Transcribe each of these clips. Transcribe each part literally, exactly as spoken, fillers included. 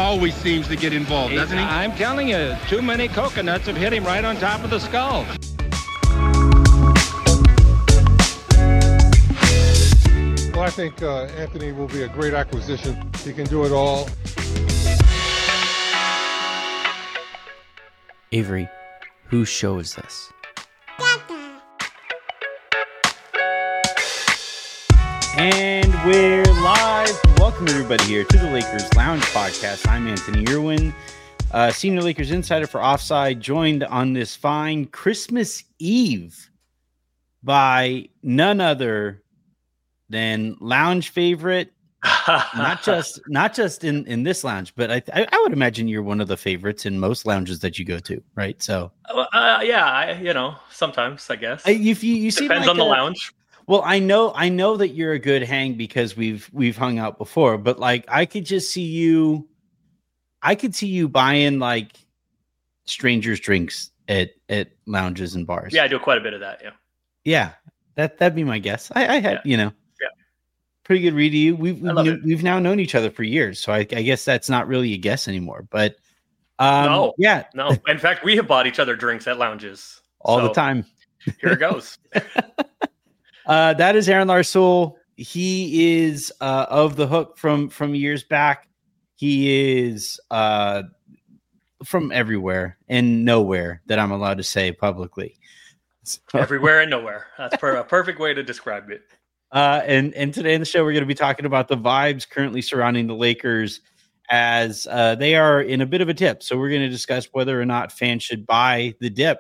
always seems to get involved, He- doesn't he? I'm telling you, too many coconuts have hit him right on top of the skull. Well, I think uh, Anthony will be a great acquisition. He can do it all. Avery, whose show is this? And we're live. Welcome everybody here to the Lakers Lounge Podcast. I'm Anthony Irwin, uh, Senior Lakers Insider for Offside, joined on this fine Christmas Eve by none other than lounge favorite. not just not just in, in this lounge, but I, I I would imagine you're one of the favorites in most lounges that you go to, right? So uh, yeah, I, you know, sometimes I guess I, if you you seem depends like on the a, lounge. Well, I know I know that you're a good hang because we've we've hung out before, but like I could just see you, I could see you buying like strangers drinks at at lounges and bars. Yeah, I do quite a bit of that. Yeah, yeah, that that'd be my guess. I, I had Yeah. you know. Pretty good read to you. We've we've, knew, we've now known each other for years, so I, I guess that's not really a guess anymore. But um, no, yeah, no. In fact, we have bought each other drinks at lounges all so the time. Here it goes. uh, that is Aaron Larsoul. He is uh, of the Hook from from years back. He is uh, from everywhere and nowhere that I'm allowed to say publicly. So, Everywhere and nowhere. That's per- a perfect way to describe it. Uh, and, and today in the show, we're going to be talking about the vibes currently surrounding the Lakers as uh, they are in a bit of a dip. So we're going to discuss whether or not fans should buy the dip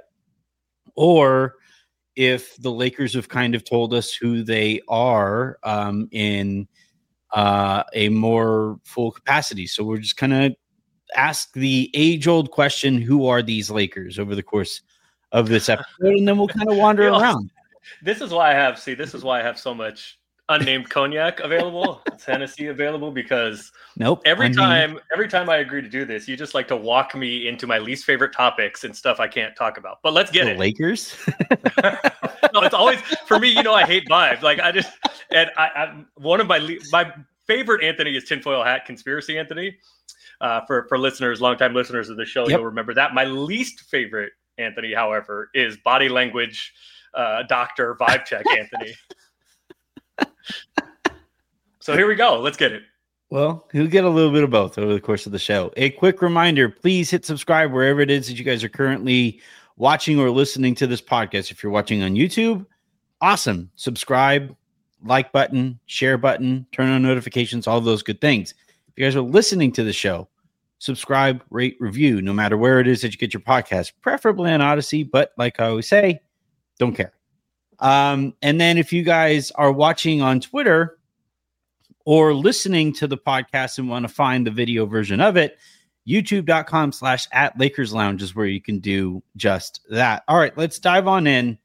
or if the Lakers have kind of told us who they are um, in uh, a more full capacity. So we're just kind of ask the age-old question, who are these Lakers, over the course of this episode, and then we'll kind of wander You know, around. This is why I have see. This is why I have so much unnamed cognac available, Tennessee available, because Nope. every I mean, time, every time I agree to do this, you just like to walk me into my least favorite topics and stuff I can't talk about. But let's get the it. Lakers. No, it's always for me. You know, I hate vibes. Like I just and I, I one of my le- my favorite Anthony is tinfoil hat conspiracy Anthony. Uh, for for listeners, longtime listeners of the show, Yep. you'll remember that. My least favorite Anthony, however, is body language. Uh, doctor vibe check, Anthony. So here we go. Let's get it. Well, you'll get a little bit of both over the course of the show. A quick reminder, please hit subscribe wherever it is that you guys are currently watching or listening to this podcast. If you're watching on YouTube, awesome. Subscribe, like button, share button, turn on notifications, all those good things. If you guys are listening to the show, subscribe, rate, review, no matter where it is that you get your podcast, preferably on Odyssey, but like I always say, don't care. Um, and then if you guys are watching on Twitter or listening to the podcast and want to find the video version of it, youtube.com slash at Lakers Lounge is where you can do just that. All right, let's dive on in.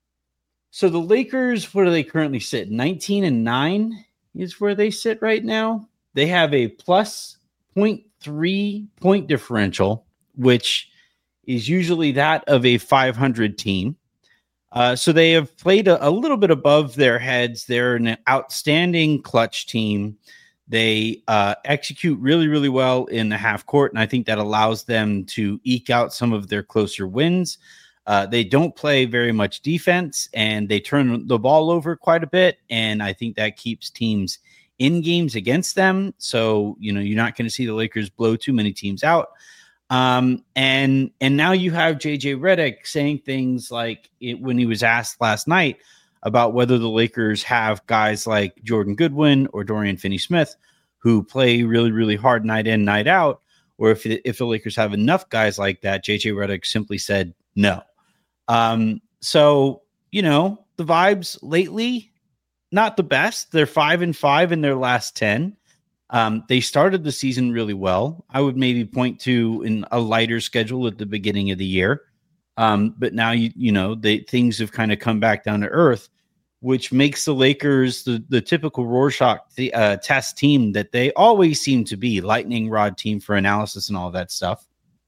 So the Lakers, where do they currently sit? nineteen and nine is where they sit right now. They have a plus zero point three point differential, which is usually that of a five hundred team. Uh, so they have played a, a little bit above their heads. They're an outstanding clutch team. They uh, execute really, really well in the half court, and I think that allows them to eke out some of their closer wins. Uh, they don't play very much defense, and they turn the ball over quite a bit, and I think that keeps teams in games against them. So, you know, you're not going to see the Lakers blow too many teams out. Um, and, and now you have J J Redick saying things like it, when he was asked last night about whether the Lakers have guys like Jordan Goodwin or Dorian Finney-Smith who play really, really hard night in, night out, or if, if the Lakers have enough guys like that. J J Redick simply said no. Um, so, you know, the vibes lately, not the best. They're five and five in their last ten. Um, they started the season really well. I would maybe point to in a lighter schedule at the beginning of the year. Um, but now, you you know, they, things have kind of come back down to earth, which makes the Lakers the, the typical Rorschach the, uh, test team that they always seem to be, lightning rod team for analysis and all that stuff.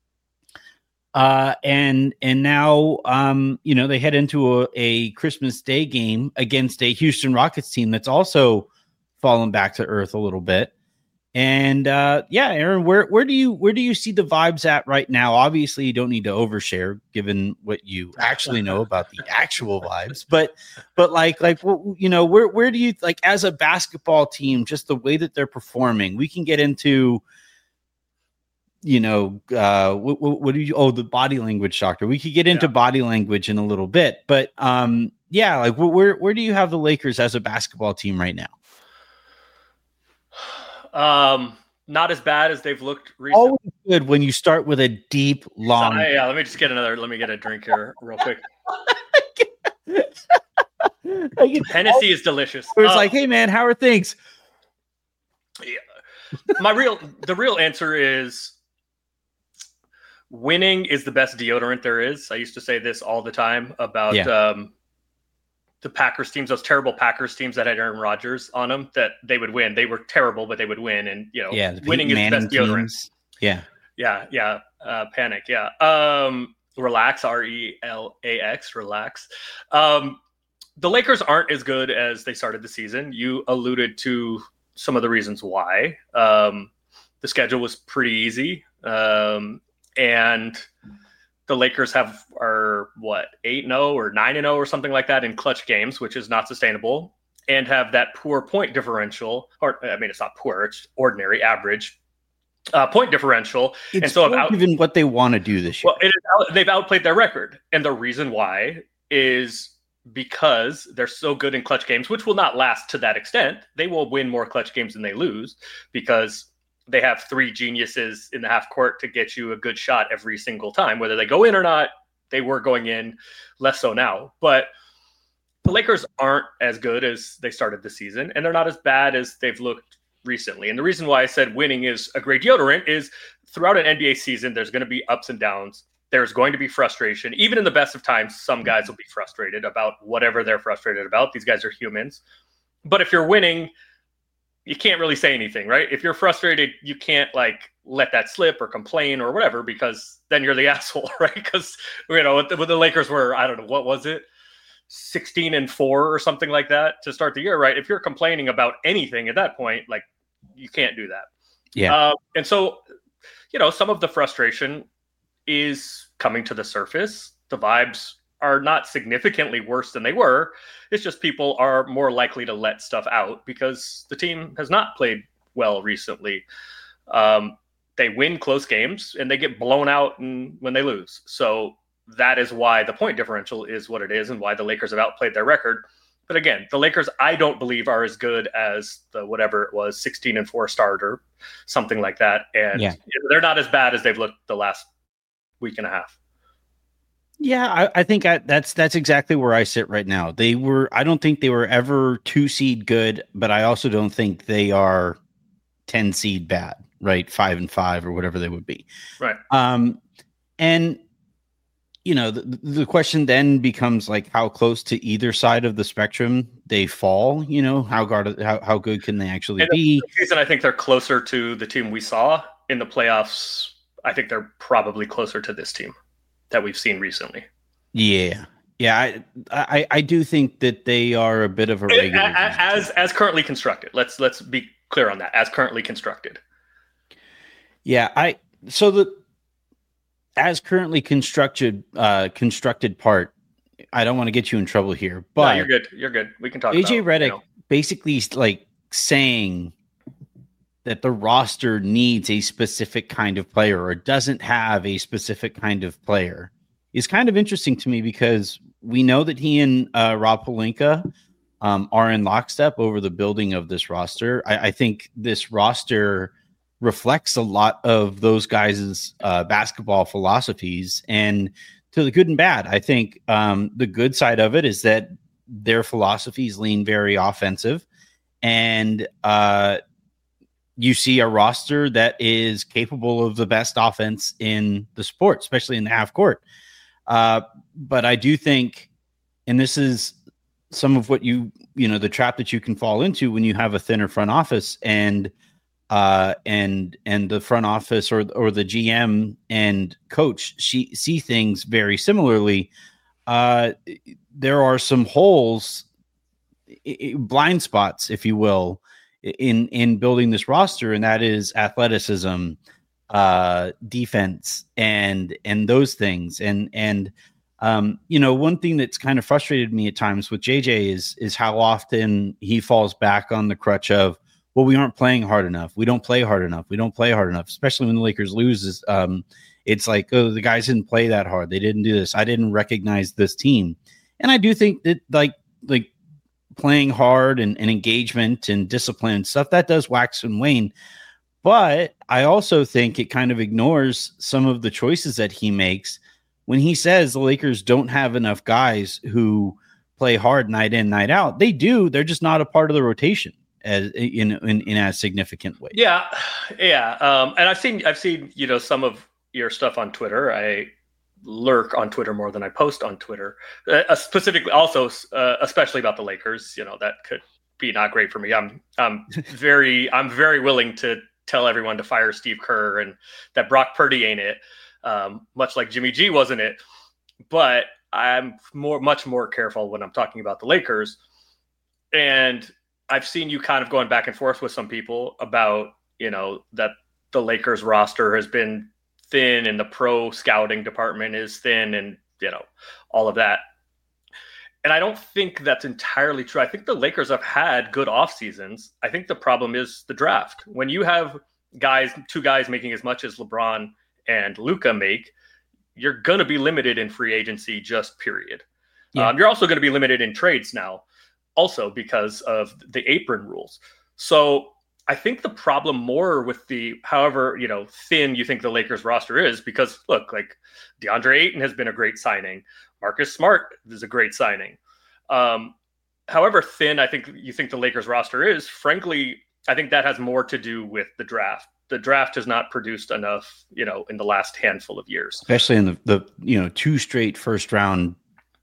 Uh, and and now, um, you know, they head into a, a Christmas Day game against a Houston Rockets team that's also fallen back to earth a little bit. And uh, yeah, Aaron, where where do you where do you see the vibes at right now? Obviously, you don't need to overshare given what you actually know about the actual vibes, but but like like you know, where where do you like as a basketball team, just the way that they're performing? We can get into, you know, uh, what, what, what do you? Oh, the body language, doctor. We could get into yeah. body language in a little bit, but um, yeah, like where where do you have the Lakers as a basketball team right now? Um, not as bad as they've looked recently. Always good when you start with a deep, long. So, yeah, let me just get another. Let me get a drink here real quick. Hennessy is delicious. It was uh, like, hey man, how are things? Yeah. My real, the real answer is winning is the best deodorant there is. I used to say this all the time about yeah. um, the Packers teams, those terrible Packers teams that had Aaron Rodgers on them, that they would win. They were terrible, but they would win. And, you know, yeah, winning is the best deodorant. Teams. Yeah. Yeah. Yeah. Uh, panic. Yeah. Um, relax, R E L A X, relax. Um, the Lakers aren't as good as they started the season. You alluded to some of the reasons why. Um, the schedule was pretty easy. Um, and the Lakers have are what eight and zero or nine and zero or something like that in clutch games, which is not sustainable, and have that poor point differential. Or I mean, it's not poor; it's ordinary, average uh, point differential. It's and so, about even what they want to do this year. Well, it is, they've outplayed their record, and the reason why is because they're so good in clutch games, which will not last to that extent. They will win more clutch games than they lose because they have three geniuses in the half court to get you a good shot every single time, whether they go in or not. They were going in, less so now, but the Lakers aren't as good as they started the season, and they're not as bad as they've looked recently. And the reason why I said winning is a great deodorant is throughout an N B A season, there's going to be ups and downs. There's going to be frustration. Even in the best of times, some guys will be frustrated about whatever they're frustrated about. These guys are humans. But if you're winning, you can't really say anything, right? If you're frustrated, you can't like let that slip or complain or whatever, because then you're the asshole, right? Because, you know, when the Lakers were, I don't know, what was it? sixteen and four or something like that to start the year, right? If you're complaining about anything at that point, like you can't do that. Yeah. Uh, and so, you know, some of the frustration is coming to the surface. The vibes are not significantly worse than they were. It's just people are more likely to let stuff out because the team has not played well recently. Um, they win close games and they get blown out and when they lose. So that is why the point differential is what it is and why the Lakers have outplayed their record. But again, the Lakers, I don't believe are as good as the whatever it was, sixteen and four starter, something like that. And yeah. they're not as bad as they've looked the last week and a half. Yeah, I, I think I, that's that's exactly where I sit right now. They were, I don't think they were ever two seed good, but I also don't think they are ten seed bad, right? Five and five or whatever they would be, right? Um, and you know, the, the question then becomes like how close to either side of the spectrum they fall. You know, how guard, how how good can they actually and be? The reason I think they're closer to the team we saw in the playoffs. I think they're probably closer to this team that we've seen recently. Yeah. Yeah. I, I, I do think that they are a bit of a regular as, as, as currently constructed. Let's, let's be clear on that. As currently constructed. Yeah. I, so the, as currently constructed, uh, constructed part, I don't want to get you in trouble here, but no, you're good. You're good. We can talk A J about, Redick you know. basically like saying that the roster needs a specific kind of player or doesn't have a specific kind of player is kind of interesting to me because we know that he and uh, Rob Pelinka um, are in lockstep over the building of this roster. I, I think this roster reflects a lot of those guys' uh, basketball philosophies, and to the good and bad. I think um, the good side of it is that their philosophies lean very offensive, and uh, you see a roster that is capable of the best offense in the sport, especially in the half court. Uh, but I do think, and this is some of what you, you know, the trap that you can fall into when you have a thinner front office and, uh, and, and the front office or, or the G M and coach she, see things very similarly. Uh, there are some holes, blind spots, if you will, in in building this roster, and that is athleticism, uh, defense, and and those things. And and um, you know, one thing that's kind of frustrated me at times with J J is is how often he falls back on the crutch of, well, we aren't playing hard enough. We don't play hard enough. We don't play hard enough, especially when the Lakers lose. Um, it's like, oh, the guys didn't play that hard. They didn't do this. I didn't recognize this team. And I do think that like like playing hard and, and engagement and discipline and stuff, that does wax and wane. But I also think it kind of ignores some of the choices that he makes when he says the Lakers don't have enough guys who play hard night in, night out. They do. They're just not a part of the rotation as in in, in a significant way. Yeah, yeah. Um, and I've seen I've seen you know some of your stuff on Twitter. I lurk on Twitter more than I post on Twitter. Uh, specifically, also uh, especially about the Lakers. You know that could be not great for me. I'm I'm very I'm very willing to tell everyone to fire Steve Kerr and that Brock Purdy ain't it. Um, much like Jimmy G wasn't it. But I'm more much more careful when I'm talking about the Lakers. And I've seen you kind of going back and forth with some people about, you know, that the Lakers roster has been thin and the pro scouting department is thin and, you know, all of that. And I don't think that's entirely true. I think the Lakers have had good off seasons. I think the problem is the draft. When you have guys, two guys making as much as LeBron and Luka make, you're going to be limited in free agency, just period. Yeah. Um, you're also going to be limited in trades now, also because of the apron rules. So I think the problem more with the, however, you know, thin you think the Lakers roster is, because look, like DeAndre Ayton has been a great signing. Marcus Smart is a great signing. Um, however thin I think you think the Lakers roster is, frankly, I think that has more to do with the draft. The draft has not produced enough, you know, in the last handful of years, especially in the, the you know, two straight first round.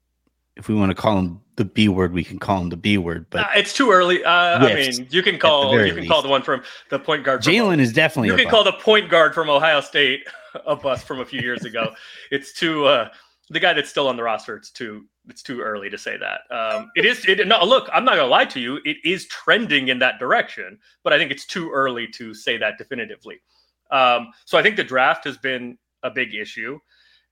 If we want to call them the B word, we can call them the B word, but uh, it's too early. Uh, I mean, you can call you can least. call the one from the point guard. Jalen is definitely. You can bust. call the point guard from Ohio State a bust from a few years ago. It's too uh, the guy that's still on the roster. It's too it's too early to say that. Um, it is. It, no, look, I'm not gonna lie to you. It is trending in that direction, but I think it's too early to say that definitively. Um, so I think the draft has been a big issue.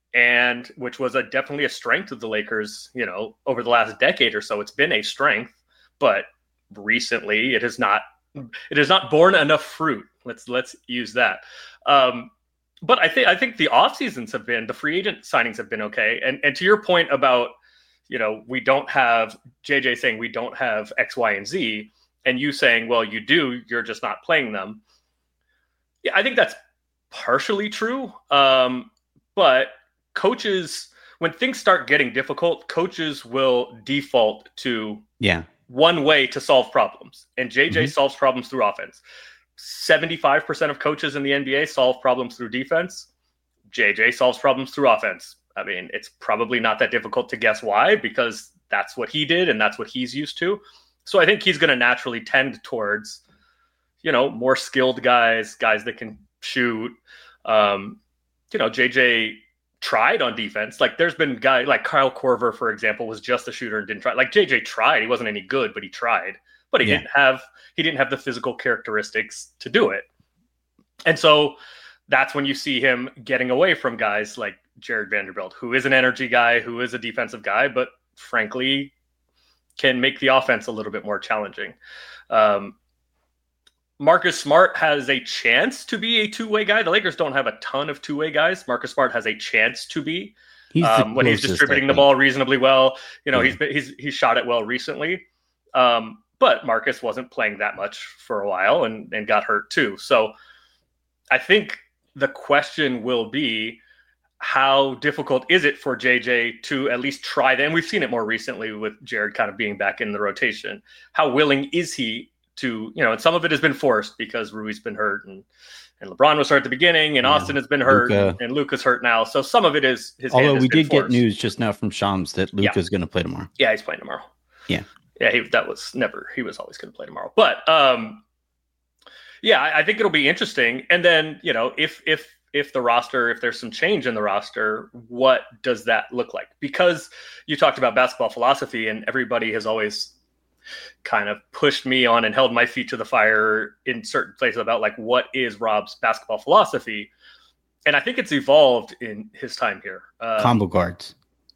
And which was a definitely a strength of the Lakers, you know, over the last decade or so. It's been a strength, but recently it has not it has not borne enough fruit. Let's let's use that. Um, but I think I think the off seasons have been, the free agent signings have been okay. And and to your point about, you know, we don't have J J saying we don't have X, Y, and Z, and you saying, well, you do, you're just not playing them. Yeah, I think that's partially true. Um, but coaches, when things start getting difficult, coaches will default to yeah one way to solve problems. And J J mm-hmm. solves problems through offense. seventy-five percent of coaches in the N B A solve problems through defense. J J solves problems through offense. I mean, it's probably not that difficult to guess why, because that's what he did and that's what he's used to. So I think he's going to naturally tend towards, you know, more skilled guys, guys that can shoot. Um, you know, J J tried on defense. Like there's been guys like Kyle Korver, for example, was just a shooter and didn't try. Like J J tried. He wasn't any good, but he tried. But he yeah. didn't have he didn't have the physical characteristics to do it. And so that's when you see him getting away from guys like Jared Vanderbilt, who is an energy guy, who is a defensive guy, but frankly can make the offense a little bit more challenging. Um, Marcus Smart has a chance to be a two-way guy. The Lakers don't have a ton of two-way guys. Marcus Smart has a chance to be he's um, when he's distributing the ball reasonably well. You know, yeah. he's been, he's he's shot it well recently, um, but Marcus wasn't playing that much for a while and and got hurt too. So I think the question will be, how difficult is it for J J to at least try that? And we've seen it more recently with Jared kind of being back in the rotation. How willing is he to, you know, and some of it has been forced because Rui's been hurt and, and LeBron was hurt at the beginning and yeah. Austin has been hurt Luka. and, and Luka's hurt now. So some of it is his Although hand we did forced. get news just now from Shams that Luka's yeah. going to play tomorrow. Yeah, he's playing tomorrow. Yeah. Yeah, he, that was never, he was always going to play tomorrow. But um, yeah, I, I think it'll be interesting. And then, you know, if, if, if the roster, if there's some change in the roster, what does that look like? Because you talked about basketball philosophy and everybody has always, kind of pushed me on and held my feet to the fire in certain places about like, what is Rob's basketball philosophy? And I think it's evolved in his time here. Um, Combo guards.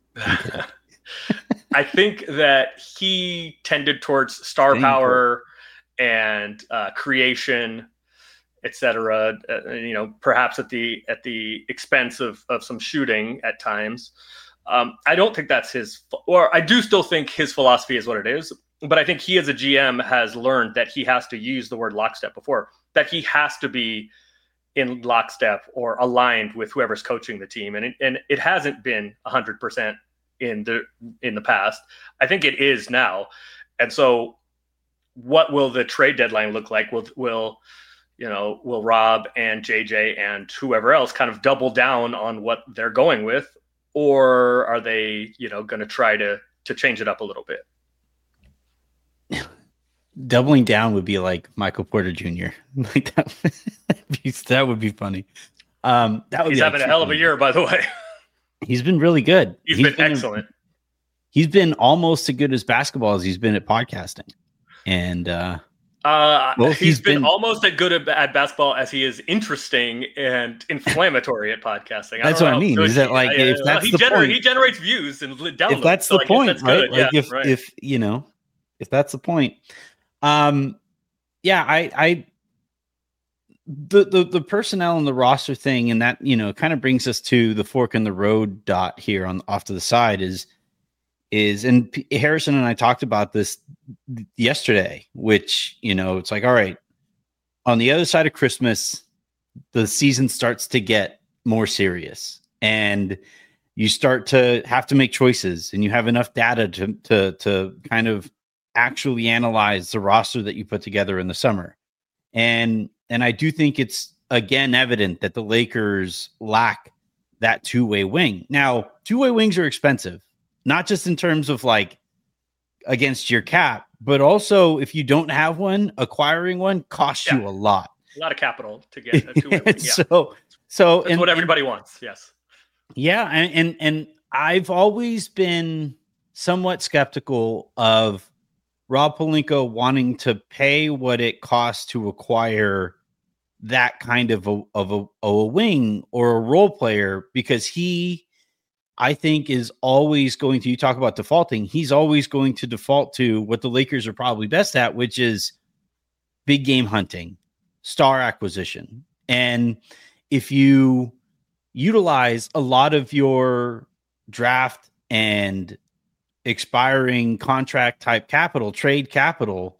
I think that he tended towards star Dang, power and uh, creation, et cetera. Uh, you know, perhaps at the at the expense of of some shooting at times. Um, I don't think that's his, or I do still think his philosophy is what it is. But I think he, as a G M, has learned that he has to use the word lockstep before, that he has to be in lockstep or aligned with whoever's coaching the team, and it, and it hasn't been a hundred percent in the in the past. I think it is now, and so what will the trade deadline look like? Will will you know will Rob and J J and whoever else kind of double down on what they're going with, or are they you know going to try to to change it up a little bit? Doubling down would be like Michael Porter Junior Like that, that would be funny. Um, that would He's be having a hell of a year, by the way. He's been really good. He's, he's been, been excellent. He's been almost as good as basketball as he's been at podcasting. And uh, uh, well, he's, he's been, been almost as good at, at basketball as he is interesting and inflammatory at podcasting. I that's what I mean. Is that like yeah, if yeah, that's he the gener- point? He generates views and downloads. If that's so the point, that's right? Good. Like yeah, if right. if you know, if that's the point. Um, yeah, I, I, the, the, the personnel and the roster thing, and that, you know, kind of brings us to the fork in the road dot here on off to the side is, is, and P- Harrison and I talked about this yesterday, which, you know, it's like, all right, on the other side of Christmas, the season starts to get more serious and you start to have to make choices and you have enough data to, to, to kind of actually analyze the roster that you put together in the summer. And and I do think it's again evident that the Lakers lack that two-way wing. Now, two-way wings are expensive, not just in terms of like against your cap, but also if you don't have one, acquiring one costs yeah. you a lot. A lot of capital to get a two-way wing. Yeah. So so that's and, what everybody wants. Yes. Yeah, and, and and I've always been somewhat skeptical of Rob Pelinka wanting to pay what it costs to acquire that kind of a, of a, a wing or a role player, because he, I think, is always going to, you talk about defaulting, he's always going to default to what the Lakers are probably best at, which is big game hunting, star acquisition. And if you utilize a lot of your draft and expiring contract type capital, trade capital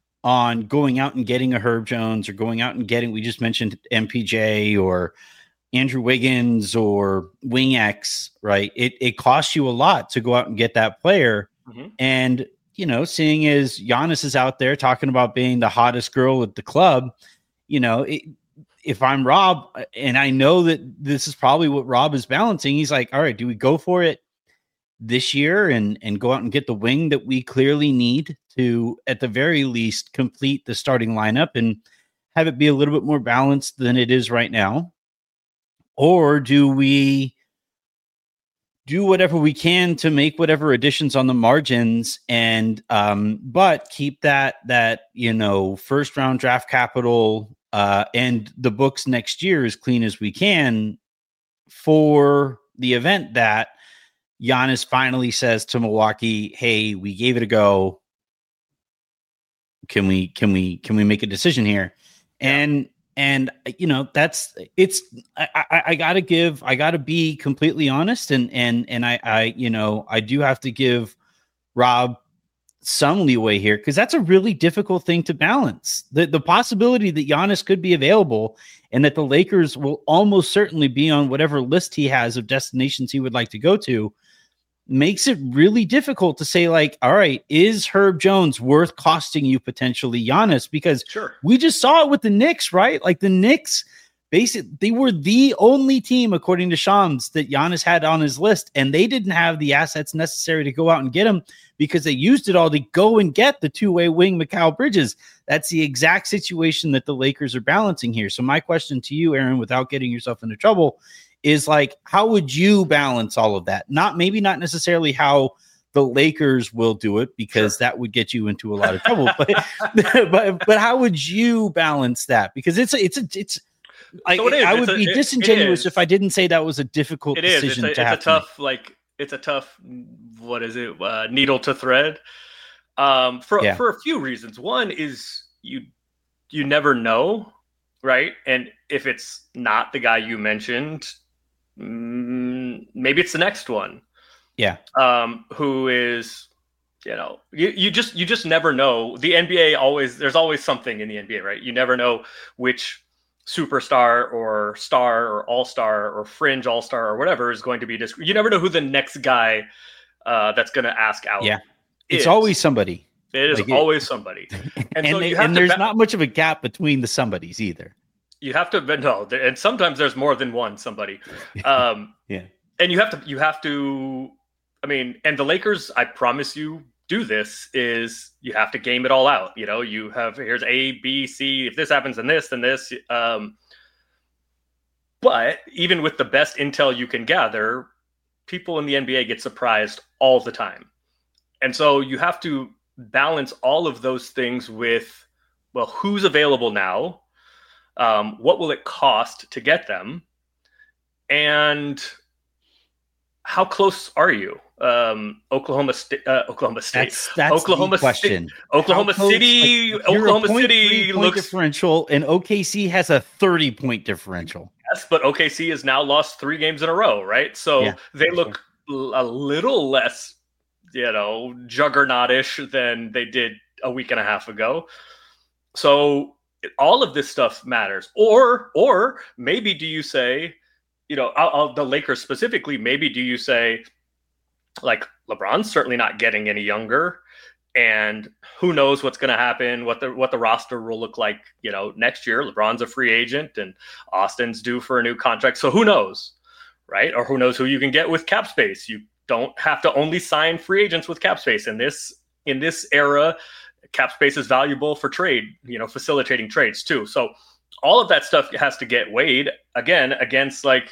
on going out and getting a Herb Jones or going out and getting, we just mentioned M P J or Andrew Wiggins or Wing X, right? It it costs you a lot to go out and get that player. Mm-hmm. And, you know, seeing as Giannis is out there talking about being the hottest girl at the club, you know, it, if I'm Rob, and I know that this is probably what Rob is balancing, he's like, all right, do we go for it this year and and go out and get the wing that we clearly need to, at the very least, complete the starting lineup and have it be a little bit more balanced than it is right now? Or do we do whatever we can to make whatever additions on the margins and um but keep that that you know first round draft capital uh and the books next year as clean as we can for the event that Giannis finally says to Milwaukee, hey, we gave it a go. Can we, can we, can we make a decision here? Yeah. And, and, you know, that's, it's, I, I, I gotta give, I gotta be completely honest. And, and, and I, I, you know, I do have to give Rob some leeway here, because that's a really difficult thing to balance. The, the possibility that Giannis could be available and that the Lakers will almost certainly be on whatever list he has of destinations he would like to go to makes it really difficult to say, like, all right, is Herb Jones worth costing you potentially Giannis? Because sure, we just saw it with the Knicks, right? Like the Knicks, basically, they were the only team, according to Shams, that Giannis had on his list, and they didn't have the assets necessary to go out and get him because they used it all to go and get the two-way wing Mikal Bridges. That's the exact situation that the Lakers are balancing here. So my question to you, Aaron, without getting yourself into trouble, is like, how would you balance all of that? Not maybe not necessarily how the Lakers will do it because sure. that would get you into a lot of trouble. But but but how would you balance that? Because it's a, it's a, it's. I, so it is. I would it's be a, it, disingenuous if I didn't say that was a difficult it is. decision It's a, to it's have a to tough, make. like it's a tough. What is it? Uh, needle to thread. Um, for yeah. for a few reasons. One is you you never know, right? And if it's not the guy you mentioned, mm, maybe it's the next one. Yeah. Um, who is, you know, you, you just you just never know. The N B A always there's always something in the N B A, right? You never know which superstar or star or all-star or fringe all-star or whatever is going to be disc- you never know who the next guy uh, that's going to ask out. Yeah. It's is. always somebody. It is like always it, somebody. And, and, so they, you have and to there's ba- not much of a gap between the somebodies either. You have to, but no, and sometimes there's more than one somebody. Um, yeah. And you have to, you have to, I mean, and the Lakers, I promise you, do this is you have to game it all out. You know, you have, here's A, B, C. If this happens, then this, then this. Um, but even with the best intel you can gather, people in the N B A get surprised all the time. And so you have to balance all of those things with, well, who's available now? Um, what will it cost to get them? And how close are you? Um, Oklahoma State, uh, Oklahoma State, that's, that's Oklahoma the question. St- Oklahoma close, City, like, Oklahoma City looks differential, and O K C has a thirty point differential. Yes, but O K C has now lost three games in a row, right? So yeah, they look sure. a little less, you know, juggernautish than they did a week and a half ago. So all of this stuff matters. Or, or maybe do you say, you know, I'll, I'll, the Lakers specifically, maybe do you say, like, LeBron's certainly not getting any younger, and who knows what's going to happen, what the what the roster will look like, you know, next year. LeBron's a free agent, and Austin's due for a new contract, so who knows, right? Or who knows who you can get with cap space. You don't have to only sign free agents with cap space in this in this era. Cap space is valuable for trade, you know, facilitating trades too. So all of that stuff has to get weighed again against, like,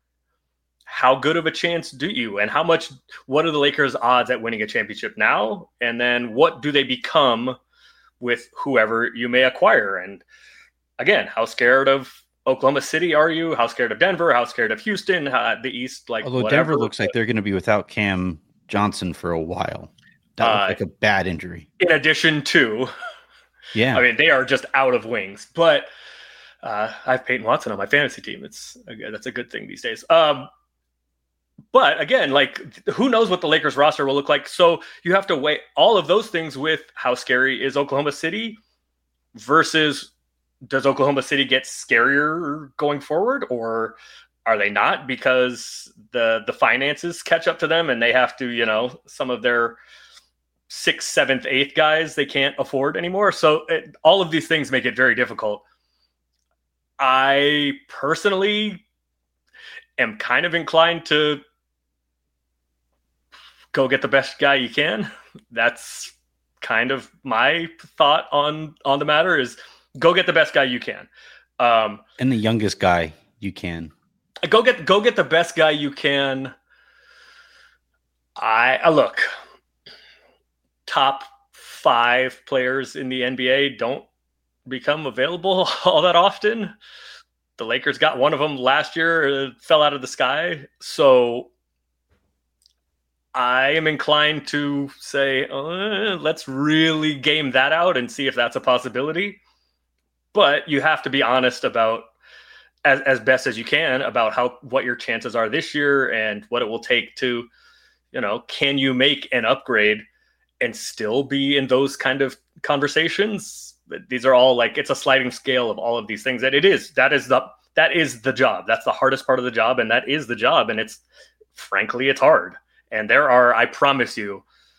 how good of a chance do you, and how much, what are the Lakers' odds at winning a championship now? And then what do they become with whoever you may acquire? And again, how scared of Oklahoma City are you? How scared of Denver? How scared of Houston? How, the East, like, although whatever. Denver looks like they're going to be without Cam Johnson for a while. That looks uh, like a bad injury. In addition to, yeah, I mean, they are just out of wings. But uh, I have Peyton Watson on my fantasy team. It's that's a good thing these days. Um, But again, like, who knows what the Lakers roster will look like? So you have to weigh all of those things with how scary is Oklahoma City versus, does Oklahoma City get scarier going forward, or are they not, because the the finances catch up to them and they have to, you know, some of their sixth, seventh, eighth guys they can't afford anymore. So it, all of these things make it very difficult. I personally am kind of inclined to go get the best guy you can. That's kind of my thought on, on the matter, is go get the best guy you can. Um, and the youngest guy you can. Go get, go get the best guy you can. I, I look, top five players in the N B A don't become available all that often. The Lakers got one of them last year, uh, fell out of the sky. So I am inclined to say, uh, let's really game that out and see if that's a possibility. But you have to be honest about, as, as best as you can, about how, what your chances are this year and what it will take to, you know, can you make an upgrade and still be in those kind of conversations? These are all, like, it's a sliding scale of all of these things. That it is, that is the, that is the job. That's the hardest part of the job. And that is the job. And it's, frankly, it's hard. And there are, I promise you,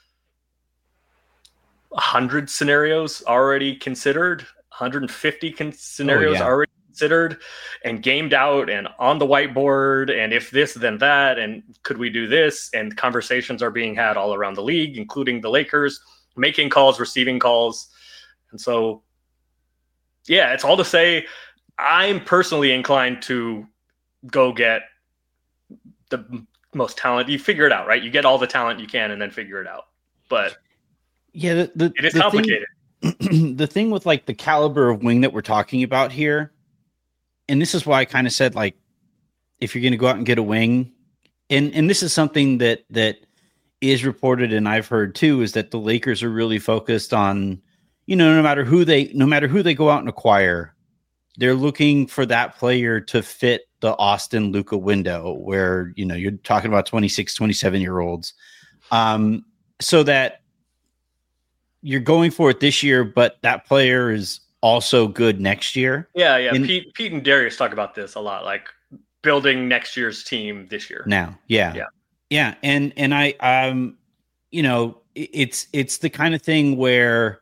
a hundred scenarios already considered, one hundred fifty con- scenarios oh, yeah. already considered and gamed out and on the whiteboard. And if this, then that, and could we do this? And conversations are being had all around the league, including the Lakers, making calls, receiving calls. And so, yeah, it's all to say, I'm personally inclined to go get the most talent. You figure it out, right? You get all the talent you can and then figure it out. But yeah, the, the, it is the complicated. Thing, the thing with like the caliber of wing that we're talking about here, and this is why I kind of said, like, if you're going to go out and get a wing, and and this is something that that is reported and I've heard too, is that the Lakers are really focused on, you know, no matter who they no matter who they go out and acquire, they're looking for that player to fit the Austin Luka window, where, you know, you're talking about twenty-six, twenty-seven year olds, um, so that you're going for it this year, but that player is also good next year. Yeah, yeah. And, Pete, Pete and Darius talk about this a lot, like building next year's team this year. Now, yeah, yeah, yeah, and and I, um, you know, it's it's the kind of thing where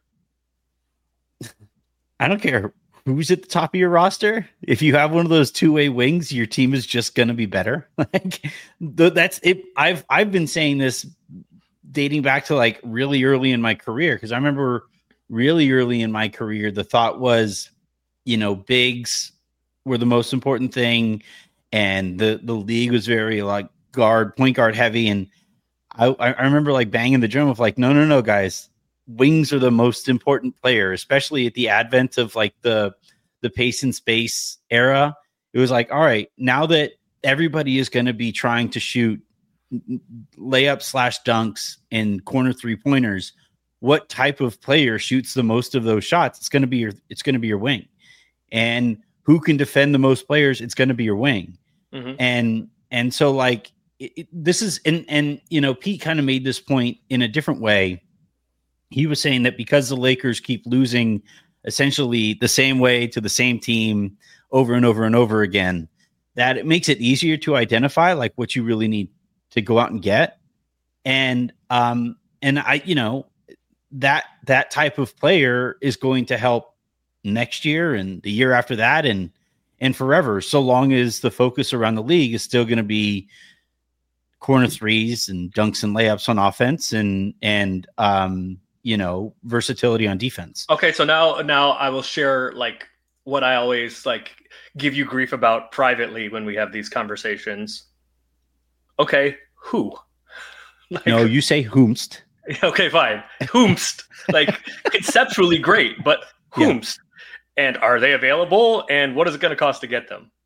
I don't care who's at the top of your roster. If you have one of those two-way wings, your team is just going to be better. Like th- that's it. I've I've been saying this dating back to like really early in my career, because I remember really early in my career the thought was, you know, bigs were the most important thing, and the the league was very like guard, point guard heavy, and I I remember like banging the drum of like, no, no, no, guys. Wings are the most important player, especially at the advent of like the the pace and space era. It was like, all right, now that everybody is going to be trying to shoot layup slash dunks and corner three pointers, what type of player shoots the most of those shots? It's going to be your it's going to be your wing. And who can defend the most players? It's going to be your wing. Mm-hmm. And and so like it, it, this is and and you know, Pete kind of made this point in a different way. He was saying that because the Lakers keep losing essentially the same way to the same team over and over and over again, that it makes it easier to identify like what you really need to go out and get. And, um, and I, you know, that, that type of player is going to help next year and the year after that and, and forever, so long as the focus around the league is still going to be corner threes and dunks and layups on offense and, and, um, you know, versatility on defense. Okay. So now, now I will share like what I always like give you grief about privately when we have these conversations. Okay. Who? Like, no, you say whomst. Okay, fine. Whomst. Like conceptually great, but whomst. Yeah. And are they available? And what is it going to cost to get them?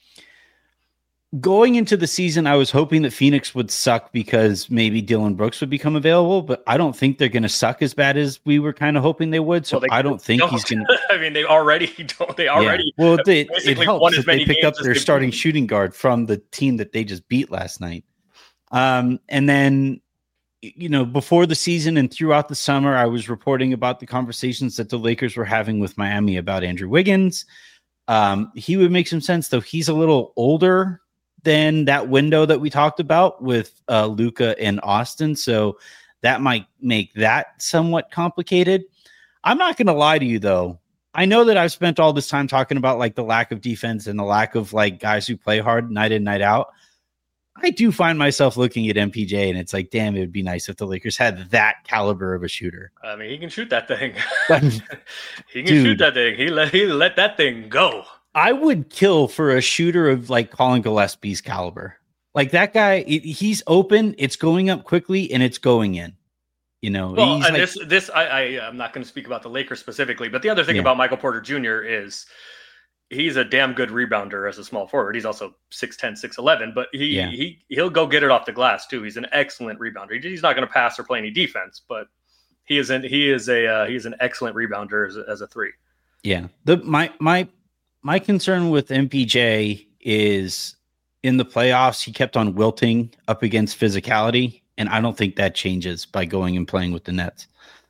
Going into the season, I was hoping that Phoenix would suck because maybe Dylan Brooks would become available, but I don't think they're going to suck as bad as we were kind of hoping they would. So well, they, I don't think don't. he's going to. I mean, they already don't. They already. Yeah. Well, they, it helps that they pick up their starting beat. shooting guard from the team that they just beat last night. Um, and then, you know, before the season and throughout the summer, I was reporting about the conversations that the Lakers were having with Miami about Andrew Wiggins. Um, he would make some sense, though. He's a little older than that window that we talked about with uh, Luka and Austin. So that might make that somewhat complicated. I'm not going to lie to you, though. I know that I've spent all this time talking about like the lack of defense and the lack of like guys who play hard night in, night out. I do find myself looking at M P J and it's like, damn, it would be nice if the Lakers had that caliber of a shooter. I mean, he can shoot that thing. he can Dude, shoot that thing. He let, he let that thing go. I would kill for a shooter of like Colin Gillespie's caliber. Like that guy, it, he's open, it's going up quickly, and it's going in. You know, well, and like, this, this, I, I, I'm not going to speak about the Lakers specifically, but the other thing yeah. about Michael Porter Junior is he's a damn good rebounder as a small forward. He's also six ten, six eleven, but he, yeah. he, he'll go get it off the glass too. He's an excellent rebounder. He's not going to pass or play any defense, but he is an, he is a, uh, he's an excellent rebounder as a, as a three. Yeah. The, my, my, My concern with M P J is in the playoffs, he kept on wilting up against physicality, and I don't think that changes by going and playing with the Nets.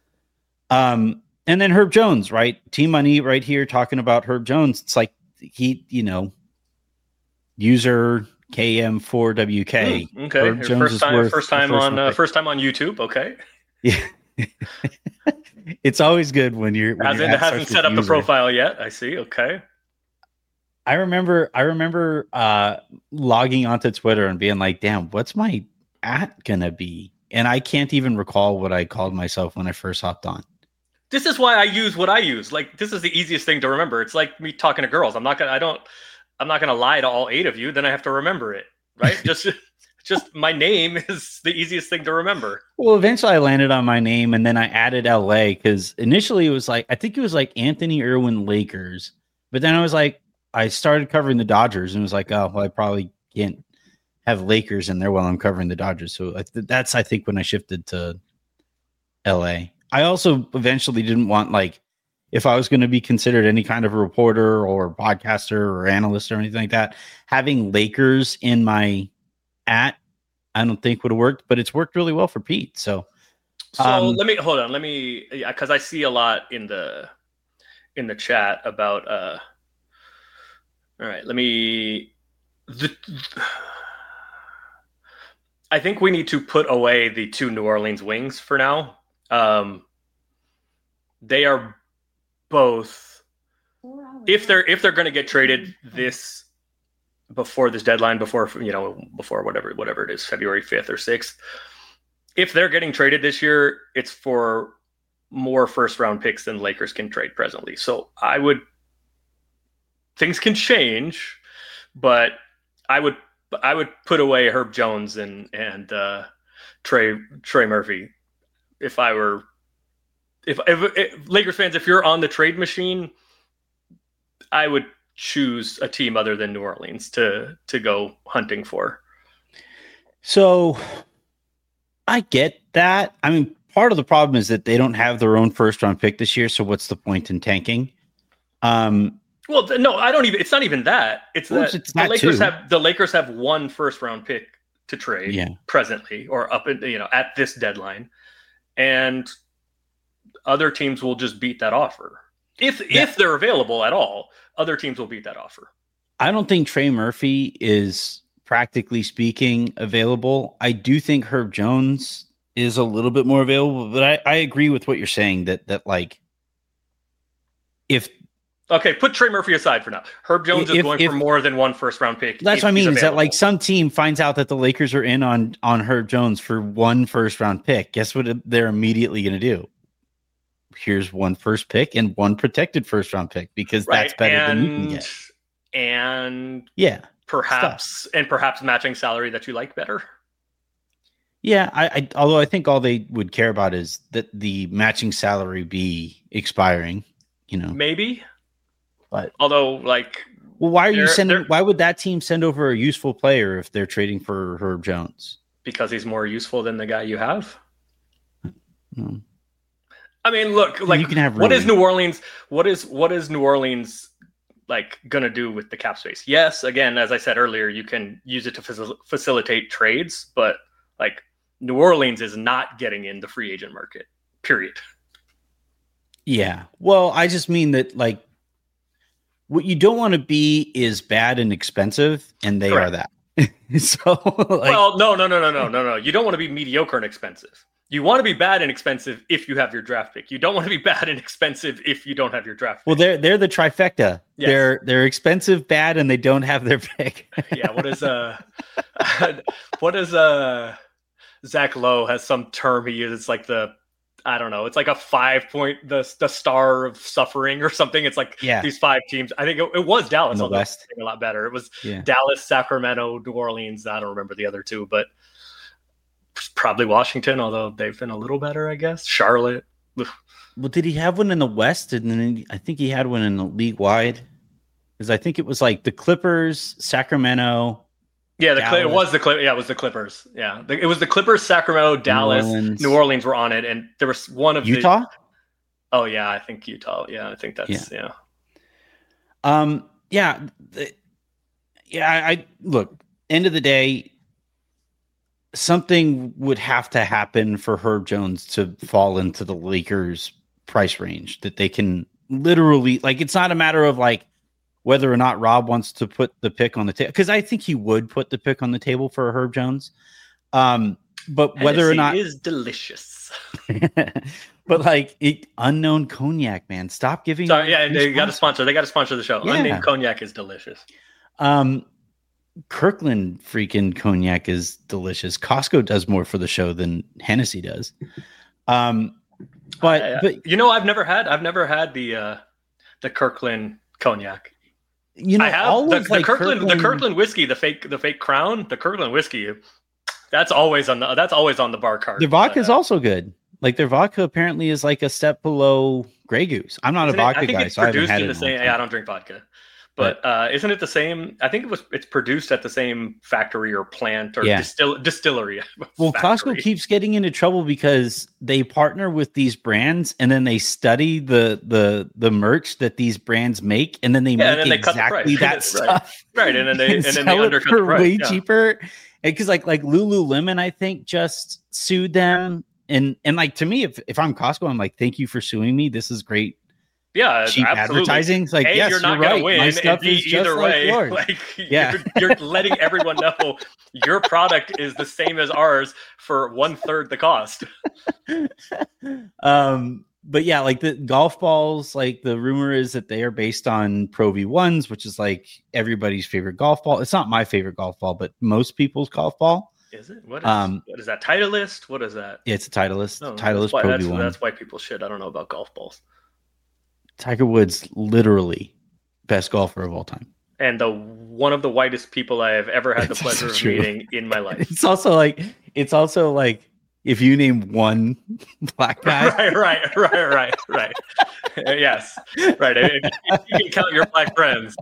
Um, and then Herb Jones, right? Team Money right here talking about Herb Jones. It's like he, you know, user K M four W K. Mm, okay, Herb Jones first time, first time first on uh, first time on YouTube. Okay. Yeah. It's always good when you're when hasn't, hasn't set up user. the profile yet. I see. Okay. I remember I remember uh, logging onto Twitter and being like, damn, what's my at gonna be? And I can't even recall what I called myself when I first hopped on. This is why I use what I use. Like, this is the easiest thing to remember. It's like me talking to girls. I'm not gonna I don't I'm not gonna lie to all eight of you, then I have to remember it. Right? Just just my name is the easiest thing to remember. Well, eventually I landed on my name, and then I added L A because initially it was like, I think it was like Anthony Irwin Lakers. But then I was like, I started covering the Dodgers and was like, oh, well, I probably can't have Lakers in there while I'm covering the Dodgers. So I th- that's, I think, when I shifted to L A. I also eventually didn't want, like, if I was going to be considered any kind of a reporter or podcaster or analyst or anything like that, having Lakers in my at, I don't think would have worked, but it's worked really well for Pete. So, so um, let me hold on. Let me, yeah, because I see a lot in the in the chat about. Uh, all right, let me. The, I think we need to put away the two New Orleans Wings for now. Um, they are both, if they're if they're going to get traded this before this deadline, before you know, before whatever whatever it is, February fifth or sixth. If they're getting traded this year, it's for more first round picks than Lakers can trade presently. So I would, things can change, but I would I would put away Herb Jones and and uh, Trey Trey Murphy if I were. If, if, if Lakers fans, if you're on the trade machine, I would choose a team other than New Orleans to to go hunting for. So I get that. I mean, part of the problem is that they don't have their own first round pick this year. So what's the point in tanking? Um, well, no, I don't even. It's not even that. It's well, that it's the that Lakers too. have the Lakers have one first round pick to trade Yeah. presently, or up in, you know, at this deadline, and other teams will just beat that offer. If Yeah. if they're available at all, other teams will beat that offer. I don't think Trey Murphy is, practically speaking, available. I do think Herb Jones is a little bit more available, but I, I agree with what you're saying that that like if Okay, put Trey Murphy aside for now. Herb Jones is If- going if- for more than one first round pick. that's if what I he's mean is that like available. some team finds out that the Lakers are in on on Herb Jones for one first round pick. Guess what they're immediately going to do? Here's one first pick and one protected first round pick because right, that's better and, than you can get. And Yeah. perhaps and perhaps matching salary that you like better. Yeah, I, I although I think all they would care about is that the matching salary be expiring, you know. Maybe. But Although, like, well, why are you they're- sending they're- why would that team send over a useful player if they're trading for Herb Jones? because he's more useful than the guy you have. Hmm. I mean, look, like, You can have what is Rui. New Orleans? What is what is New Orleans like gonna do with the cap space? Yes, again, as I said earlier, you can use it to facil- facilitate trades, but like New Orleans is not getting in the free agent market. Period. Yeah. Well, I just mean that like what you don't want to be is bad and expensive, and they Correct. are that. So like, well, no, no, no, no, no, no, no. You don't want to be mediocre and expensive. You want to be bad and expensive if you have your draft pick. You don't want to be bad and expensive if you don't have your draft pick. well, they're they're the trifecta. Yes. They're they're expensive, bad, and they don't have their pick. Yeah, what is uh what is uh Zach Lowe has some term he uses. It's like the I don't know, it's like a five point the the star of suffering or something. It's like Yeah. these five teams. I think it, it was Dallas In the although West. it's a lot better. It was Yeah. Dallas, Sacramento, New Orleans. I don't remember the other two, but probably Washington, although they've been a little better, I guess. Charlotte. Well, did he have one in the West? And then I think he had one in the league wide. Because I think it was like the Clippers, Sacramento, Yeah, the Cli- it Dallas. was the Clip. Yeah, it was the Clippers. Yeah, the, it was the Clippers, Sacramento, Dallas, Orleans. New Orleans were on it, and there was one of Utah. The, oh yeah, I think Utah. Yeah, I think that's yeah. Um, yeah, the, yeah. I, I look. End of the day, something would have to happen for Herb Jones to fall into the Lakers' price range that they can literally like. It's not a matter of like whether or not Rob wants to put the pick on the table, because I think he would put the pick on the table for Herb Jones. Um, but whether or not is delicious. but like it, unknown cognac, man, stop giving. Sorry, yeah, free they got to sponsor. sponsor. They got to sponsor the show. Yeah. Unnamed cognac is delicious. Um, Kirkland freaking cognac is delicious. Costco does more for the show than Hennessy does. Um, but I- I- but you know, I've never had. I've never had the uh, the Kirkland cognac. you know, I have all the, of the like Kirkland, Kirkland, the Kirkland whiskey, the fake, the fake Crown, the Kirkland whiskey. That's always on the that's always on the bar cart. The vodka is uh, also good. Like their vodka apparently is like a step below Grey Goose. I'm not a vodka it, I think guy, it's so I haven't produced had in it. the same. Yeah, I don't drink vodka, but, but uh, isn't it the same? I think it was. It's produced at the same factory or plant or yeah. distill, distillery. Well, factory. Costco keeps getting into trouble because they partner with these brands and then they study the the the merch that these brands make, and then they yeah, make then they exactly cut the that right. stuff. Right, and then they and, and then they sell it undercut for the price. way yeah. cheaper. Because like like Lululemon, I think just sued them, and and like to me, if if I'm Costco, I'm like, thank you for suing me. This is great. Yeah, cheap absolutely. advertising. It's like, A, yes, you're not you're going right. to win. My And stuff B, is just either like way, yours. like Yeah. you're, you're letting everyone know your product is the same as ours for one third the cost. um, but yeah, like the golf balls, like the rumor is that they are based on Pro V ones, which is like everybody's favorite golf ball. It's not my favorite golf ball, but most people's golf ball. Is it? What is, Um, what is that? Titleist? What is that? Yeah, it's a Titleist. Oh, Titleist that's why, Pro that's, V one. that's why people shit. I don't know about golf balls. Tiger Woods, literally best golfer of all time. And the one of the whitest people I have ever had the It's pleasure so of true. meeting in my life. It's also like it's also like if you name one black guy, right, right, right, right, right. Yes, right. If, if you can count your black friends.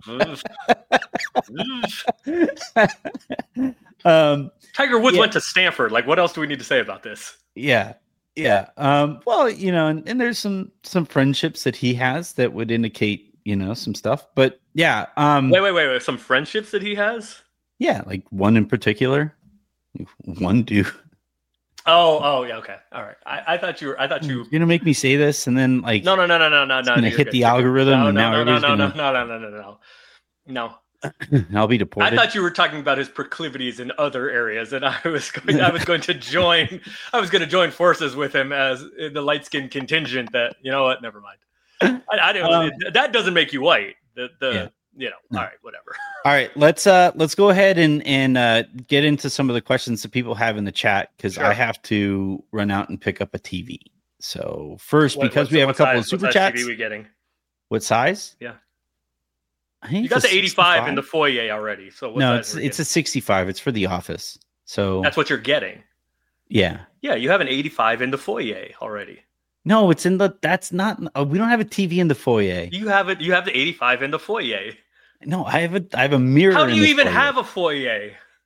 um, Tiger Woods yeah. went to Stanford. Like, what else do we need to say about this? yeah, yeah. Um, well, you know, and, and there's some some friendships that he has that would indicate, you know, some stuff. But yeah, um, Wait, wait, wait, wait. Some friendships that he has? yeah, like one in particular, one dude. Oh, oh, yeah, okay, all right. I, I thought you were. I thought you. You're gonna make me say this, and then like No, no, no, no, no, no, no. gonna you're hit good, the you're good. algorithm, No, and no, now no, no, everybody's no, no, gonna- no, no, no, no, no. No. I'll be I deported. thought you were talking about his proclivities in other areas, and I was going. I was going to join. I was going to join forces with him as the light skinned contingent. That you know what? Never mind. I, I don't. Um, that doesn't make you white. The the Yeah. you know. No. All right, whatever. All right, let's uh let's go ahead and and uh get into some of the questions that people have in the chat because Sure. I have to run out and pick up a T V. So first, What- because what- we have a what couple size- of super what size chats. T V we getting? What size? Yeah. I think You it's got a the eighty-five in sixty-five. the foyer already. So what No, size it's are we it's a getting? sixty-five. It's for the office. So That's what you're getting. yeah. Yeah, you have an eighty-five in the foyer already. No, it's in the. That's not. Uh, we don't have a T V in the foyer. You have it. You have the eighty-five in the foyer. No, I have a. I have a mirror. How do in you the even foyer. have a foyer?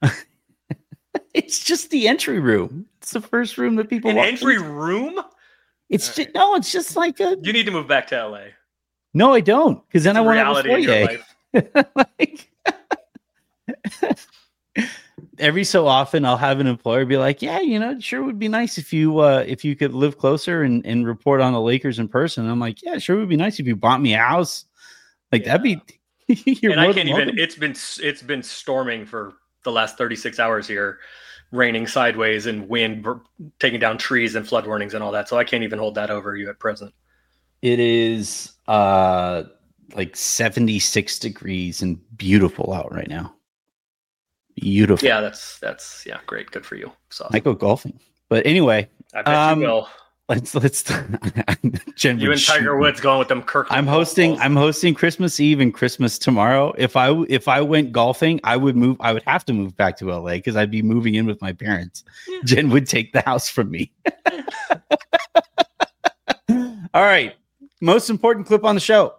It's just the entry room. It's the first room that people An walk entry into. room? It's just no. It's just like a. You need to move back to L A. No, I don't. Because then It's I a won't have a reality in your foyer. life. Like, every so often I'll have an employer be like, yeah, you know, it sure would be nice if you uh if you could live closer and, and report on the Lakers in person. And I'm like, yeah, sure would be nice if you bought me a house. Like Yeah. that'd be you're And I more can't than even. welcome. It's been it's been storming for the last thirty-six hours here, raining sideways and wind br- taking down trees and flood warnings and all that. So I can't even hold that over you at present. It is uh like seventy-six degrees and beautiful out right now. Beautiful. Yeah, that's that's yeah, great, good for you. So I go golfing. But anyway, I bet um, you will. let's let's Jen You would and Tiger shoot me. Woods going with them Kirkland. I'm hosting balls. I'm hosting Christmas Eve and Christmas tomorrow. If I if I went golfing, I would move I would have to move back to L A because I'd be moving in with my parents. Yeah. Jen would take the house from me. All right. Most important clip on the show.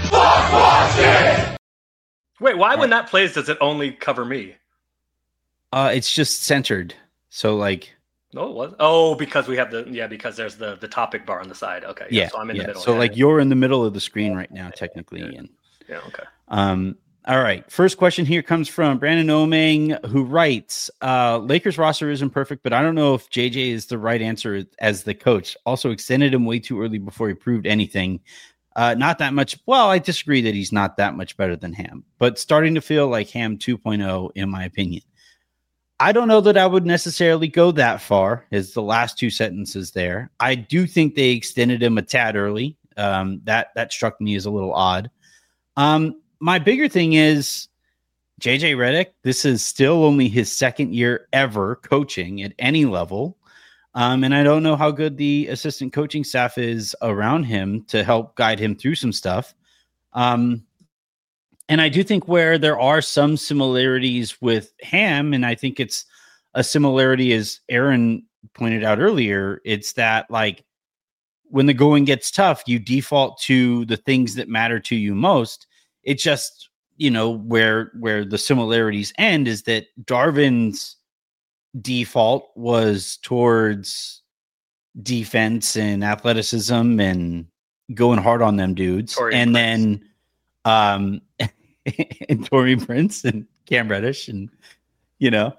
Wait, why when that plays does it only cover me? Uh it's just centered. So like No, it was. Oh, because we have the yeah, because there's the the topic bar on the side. Okay, yeah, yeah, so I'm in yeah. the middle. So yeah, like yeah. you're in the middle of the screen right now, technically, Yeah. Ian. yeah, okay. Um, all right. First question here comes from Brandon Omeng, who writes, uh, Lakers roster isn't perfect, but I don't know if J J is the right answer as the coach. Also extended him way too early before he proved anything. Uh, not that much. Well, I disagree that he's not that much better than Ham, but starting to feel like Ham two point oh, in my opinion. I don't know that I would necessarily go that far as the last two sentences there. I do think they extended him a tad early. Um, that, that struck me as a little odd. Um, my bigger thing is J J Redick. This is still only his second year ever coaching at any level. Um, and I don't know how good the assistant coaching staff is around him to help guide him through some stuff. Um, and I do think where there are some similarities with Ham, and I think it's a similarity, as Aaron pointed out earlier. It's that like when the going gets tough, you default to the things that matter to you most. It just, you know, where where the similarities end is that Darvin's default was towards defense and athleticism and going hard on them dudes. Tori and Prince. then um and Tori Prince and Cam Reddish and, you know,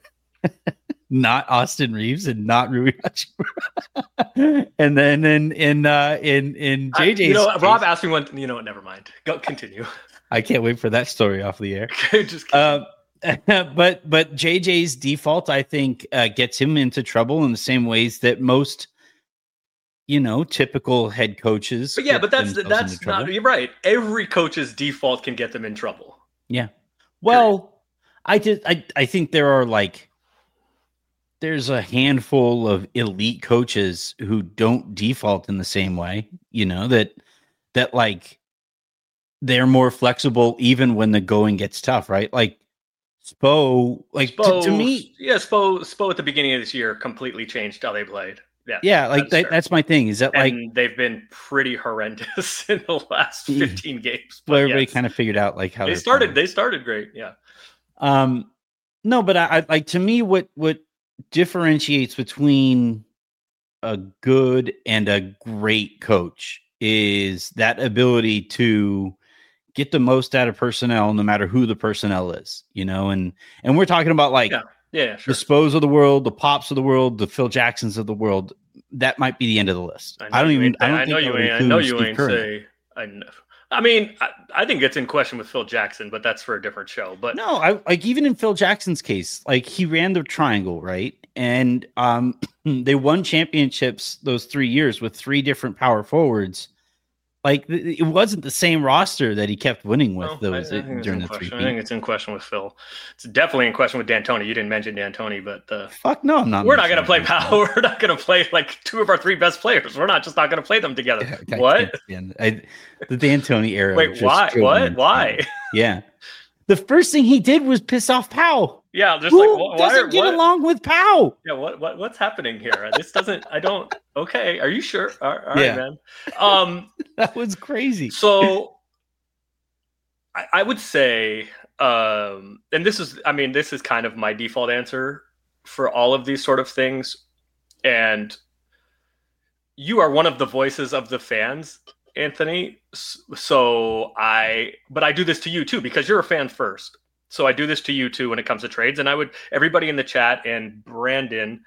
not Austin Reeves and not Rui Hachimura. And then in in uh in in J J's I, you know, case, Rob asked me one. You know what? Never mind. Go continue. I can't wait for that story off the air. Just continue. Um, but but J J's default, I think, uh, gets him into trouble in the same ways that most, you know, typical head coaches. But yeah, get but that's themselves that's into trouble. not. You're right. Every coach's default can get them in trouble. Yeah. Well, I did. I I think there are like there's a handful of elite coaches who don't default in the same way. You know, that that like they're more flexible even when the going gets tough, right? Like Spo, like Spo, to, to me, yeah, Spo, Spo at the beginning of this year completely changed how they played. Yeah, yeah, like that's that, fair. that's my thing. Is that like and they've been pretty horrendous in the last fifteen games. But well, everybody yes, kind of figured out like how they they're started. playing. They started great. Yeah. Um, no, but I, I like to me what what differentiates between a good and a great coach is that ability to get the most out of personnel, no matter who the personnel is, you know, and and we're talking about like Yeah. Yeah. Sure. the Spos of the world, the Pops of the world, the Phil Jacksons of the world. That might be the end of the list. I, don't you even. ain't- I don't. I know think you would ain't. I include know you Steve ain't Kerr. say. I know. I mean, I, I think it's in question with Phil Jackson, but that's for a different show. But No, I like even in Phil Jackson's case, like he ran the triangle, right? And um they won championships those three years with three different power forwards. Like th- it wasn't the same roster that he kept winning with Well, those I, I uh, think it's during in the three. question. I think it's in question with Phil. It's definitely in question with D'Antoni. You didn't mention D'Antoni, but uh, Fuck no, I'm not. we're not going to play mentioning power. We're not going to play like two of our three best players. We're not just not going to play them together. that. I What? can't stand it. I, the D'Antoni era. Wait, just why? drove me What? insane. Why? Yeah, the first thing he did was piss off Powell. Yeah, just Who like wh- why? doesn't are- get what? along with Powell? Yeah, what, what what's happening here? This doesn't. I don't. Okay, are you sure? All, all right, Yeah. man. Um. That was crazy. So I, I would say, um, and this is, I mean, this is kind of my default answer for all of these sort of things. And you are one of the voices of the fans, Anthony. S- So I, but I do this to you too, because you're a fan first. So I do this to you too when it comes to trades. And I would, everybody in the chat and Brandon,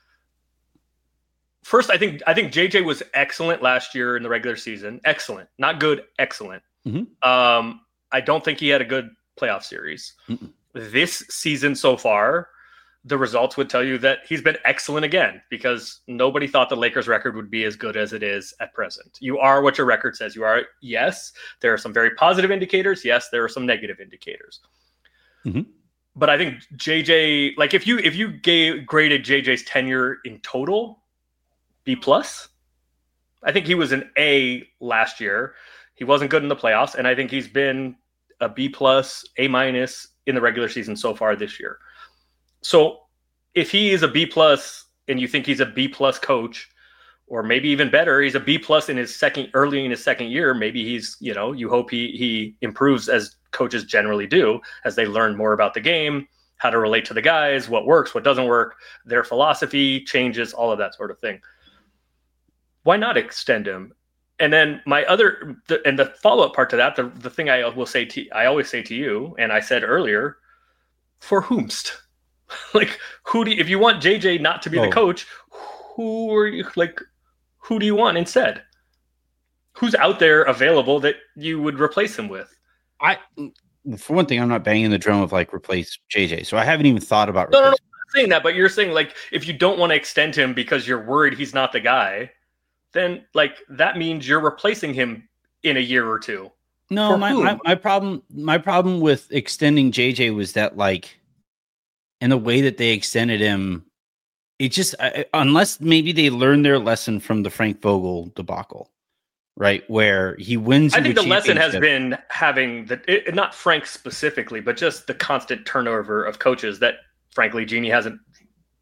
first, I think I think J J was excellent last year in the regular season. Excellent, not good, excellent. Mhm. Um, I don't think he had a good playoff series. Mm-mm. This season so far, the results would tell you that he's been excellent again, because nobody thought the Lakers record would be as good as it is at present. You are what your record says you are. Yes, there are some very positive indicators. Yes, there are some negative indicators. Mhm. But I think J J, like if you if you gave graded J J's tenure in total, B plus. I think he was an A last year. He wasn't good in the playoffs, and I think he's been a B plus, A minus in the regular season so far this year. So if he is a B plus and you think he's a B plus coach, or maybe even better, he's a B plus in his second, early in his second year, maybe he's, you know, you hope he he improves as coaches generally do, as they learn more about the game, how to relate to the guys, what works, what doesn't work, their philosophy changes, all of that sort of thing. Why not extend him? And then my other, the, and the follow-up part to that, the, the thing I will say to, I always say to you, and I said earlier, for whomst? Like, who do you, if you want J J not to be Oh. the coach, who are you, like, who do you want instead? Who's out there available that you would replace him with? I, for one thing, I'm not banging the drum of like replace J J, so I haven't even thought about. No, no, no, replacing- I'm not saying that, but you're saying, like, if you don't want to extend him because you're worried he's not the guy, then like that means you're replacing him in a year or two. No, For my, whom? my my problem my problem with extending J J was that like, and the way that they extended him, it just I, unless maybe they learned their lesson from the Frank Vogel debacle, right? Where he wins. I you think a the lesson has championship. been having the it, not Frank specifically, but just the constant turnover of coaches that, frankly, Genie hasn't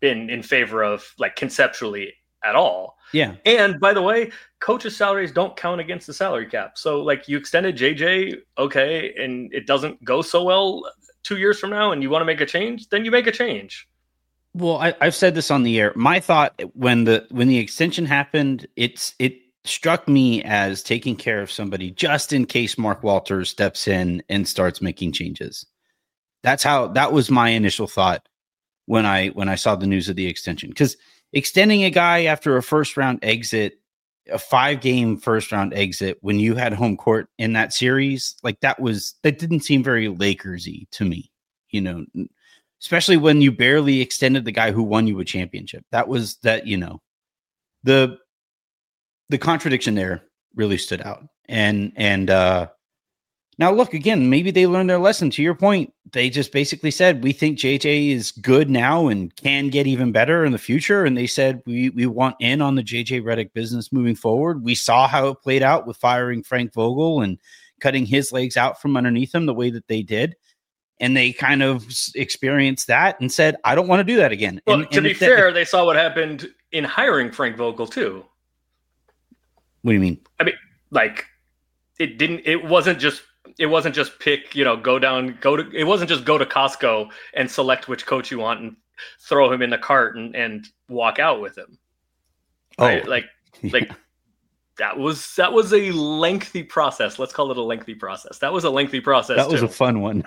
been in favor of, like, conceptually at all. Yeah. And by the way, coaches' salaries don't count against the salary cap. So, like, you extended J J, okay, and it doesn't go so well two years from now, and you want to make a change, then you make a change. Well, I, I've said this on the air. My thought when the when the extension happened, it's it struck me as taking care of somebody just in case Mark Walters steps in and starts making changes. That's how that was my initial thought when I when I saw the news of the extension. Because extending a guy after a first round exit, a five game first round exit when you had home court in that series, like that was that didn't seem very Lakersy to me, you know. Especially when you barely extended the guy who won you a championship. That was that, you know, the the contradiction there really stood out. And and uh, now look, again, maybe they learned their lesson. To your point, they just basically said, we think J J is good now and can get even better in the future. And they said, we we want in on the J J Redick business moving forward. We saw how it played out with firing Frank Vogel and cutting his legs out from underneath him the way that they did. And they kind of experienced that and said, I don't want to do that again. Well, and, to and be that, fair, they saw what happened in hiring Frank Vogel too. What do you mean? I mean, like, it didn't, it wasn't just, it wasn't just pick, you know, go down, go to, it wasn't just go to Costco and select which coach you want and throw him in the cart and, and walk out with him. Oh, right? like, like that was, that was a lengthy process. Let's call it a lengthy process. That was a lengthy process. That was too. a fun one.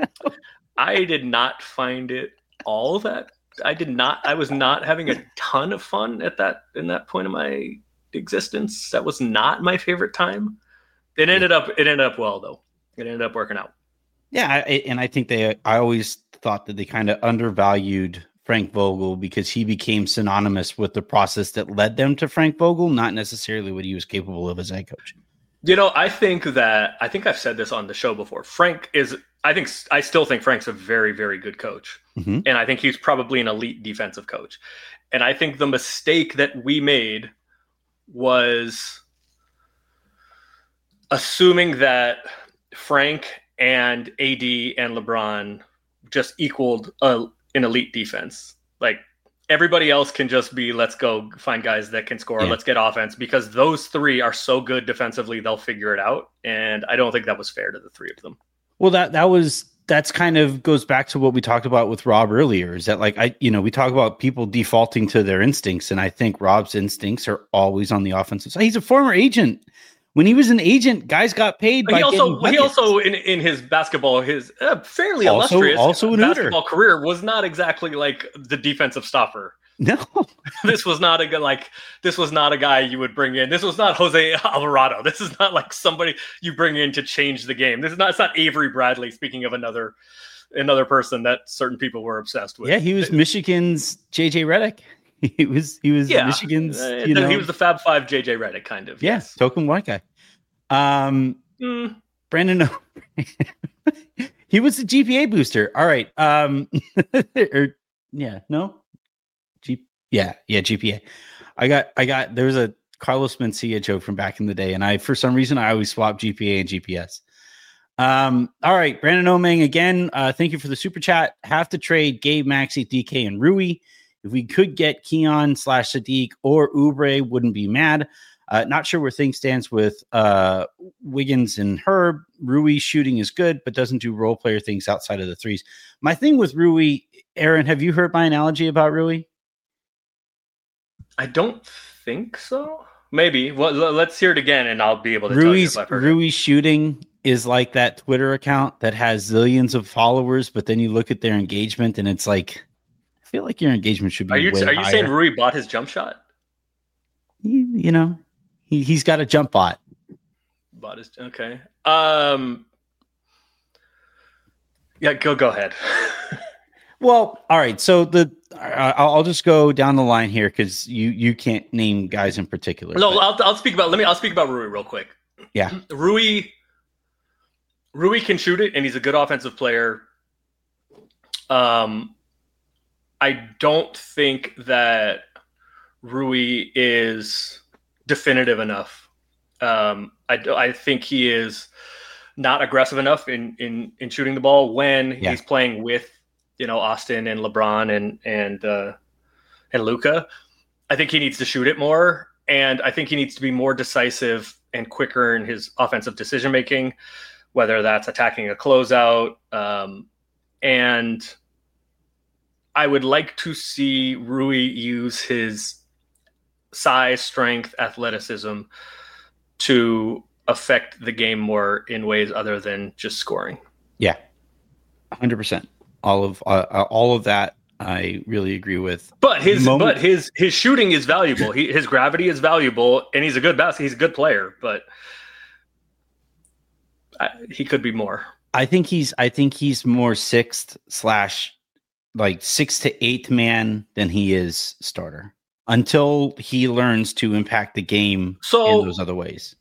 I did not find it all that. I did not. I was not having a ton of fun at that in that point of my existence. That was not my favorite time. It ended up. It ended up well though. It ended up working out. Yeah, I, and I think they. I always thought that they kind of undervalued Frank Vogel because he became synonymous with the process that led them to Frank Vogel, not necessarily what he was capable of as head coach. You know, I think that I think I've said this on the show before. Frank is. I think I still think Frank's a very, very good coach. Mm-hmm. And I think he's probably an elite defensive coach. And I think the mistake that we made was assuming that Frank and A D and LeBron just equaled a, an elite defense. Like everybody else can just be, let's go find guys that can score. Yeah. Let's get offense because those three are so good defensively. They'll figure it out. And I don't think that was fair to the three of them. Well, that that was that's kind of goes back to what we talked about with Rob earlier. Is that like I, you know, we talk about people defaulting to their instincts, and I think Rob's instincts are always on the offensive side. He's a former agent. When he was an agent, guys got paid. By he also he also in, in his basketball, his uh, fairly also, illustrious also an basketball Uter. career was not exactly like the defensive stopper. No, this was not a good like. This was not a guy you would bring in. This was not Jose Alvarado. This is not like somebody you bring in to change the game. This is not. It's not Avery Bradley. Speaking of another, another person that certain people were obsessed with. Yeah, he was Michigan's J J Redick. He was. He was yeah, Michigan's. You uh, know, he was the Fab Five J J Redick kind of. Yeah, yes. token white guy. Um, mm. Brandon. He was the G P A booster. All right. Um, or yeah, no. G- yeah, yeah, G P A. I got, I got. There was a Carlos Mencia joke from back in the day, and I, for some reason, I always swap G P A and G P S. Um, all right, Brandon Omeng again. Uh, thank you for the super chat. Have to trade Gabe, Maxey, D K, and Rui. If we could get Keon slash Sadiq or Oubre, wouldn't be mad. Uh, not sure where things stands with uh, Wiggins and Herb. Rui shooting is good, but doesn't do role player things outside of the threes. My thing with Rui, Aaron, have you heard my analogy about Rui? I don't think so. Maybe. Well, let's hear it again, and I'll be able to Rui's, tell you if I've heard Rui shooting is like that Twitter account that has zillions of followers, but then you look at their engagement, and it's like, I feel like your engagement should be. Are you way are you higher. saying Rui bought his jump shot? You, you know, he he's got a jump bot. Bought his okay. Um. Yeah, go go ahead. Well, all right. So the uh, I'll just go down the line here because you you can't name guys in particular. No, but. I'll I'll speak about let me I'll speak about Rui real quick. Yeah, Rui. Rui can shoot it, and he's a good offensive player. Um, I don't think that Rui is definitive enough. Um, I I think he is not aggressive enough in in in shooting the ball when yeah. he's playing with. You know, Austin and LeBron and and uh, and Luka. I think he needs to shoot it more, and I think he needs to be more decisive and quicker in his offensive decision making, whether that's attacking a closeout. Um, and I would like to see Rui use his size, strength, athleticism to affect the game more in ways other than just scoring. Yeah, one hundred percent. All of uh, all of that, I really agree with. But his Moment- but his his shooting is valuable. He, his gravity is valuable, and he's a good bas- He's a good player, but I, he could be more. I think he's. I think he's more sixth slash like sixth to eighth man than he is starter until he learns to impact the game So- in those other ways.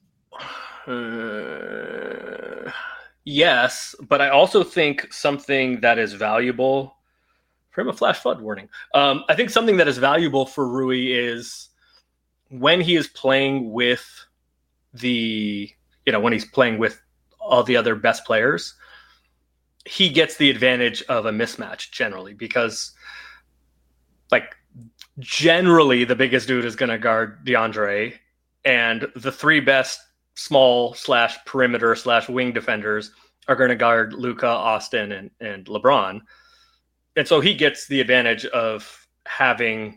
Uh, yes, but I also think something that is valuable for him, a flash flood warning. Um, I think something that is valuable for Rui is when he is playing with the, you know, when he's playing with all the other best players, he gets the advantage of a mismatch generally because, like, generally the biggest dude is going to guard DeAndre, and the three best small slash perimeter slash wing defenders are going to guard Luka, Austin, and, and LeBron. And so he gets the advantage of having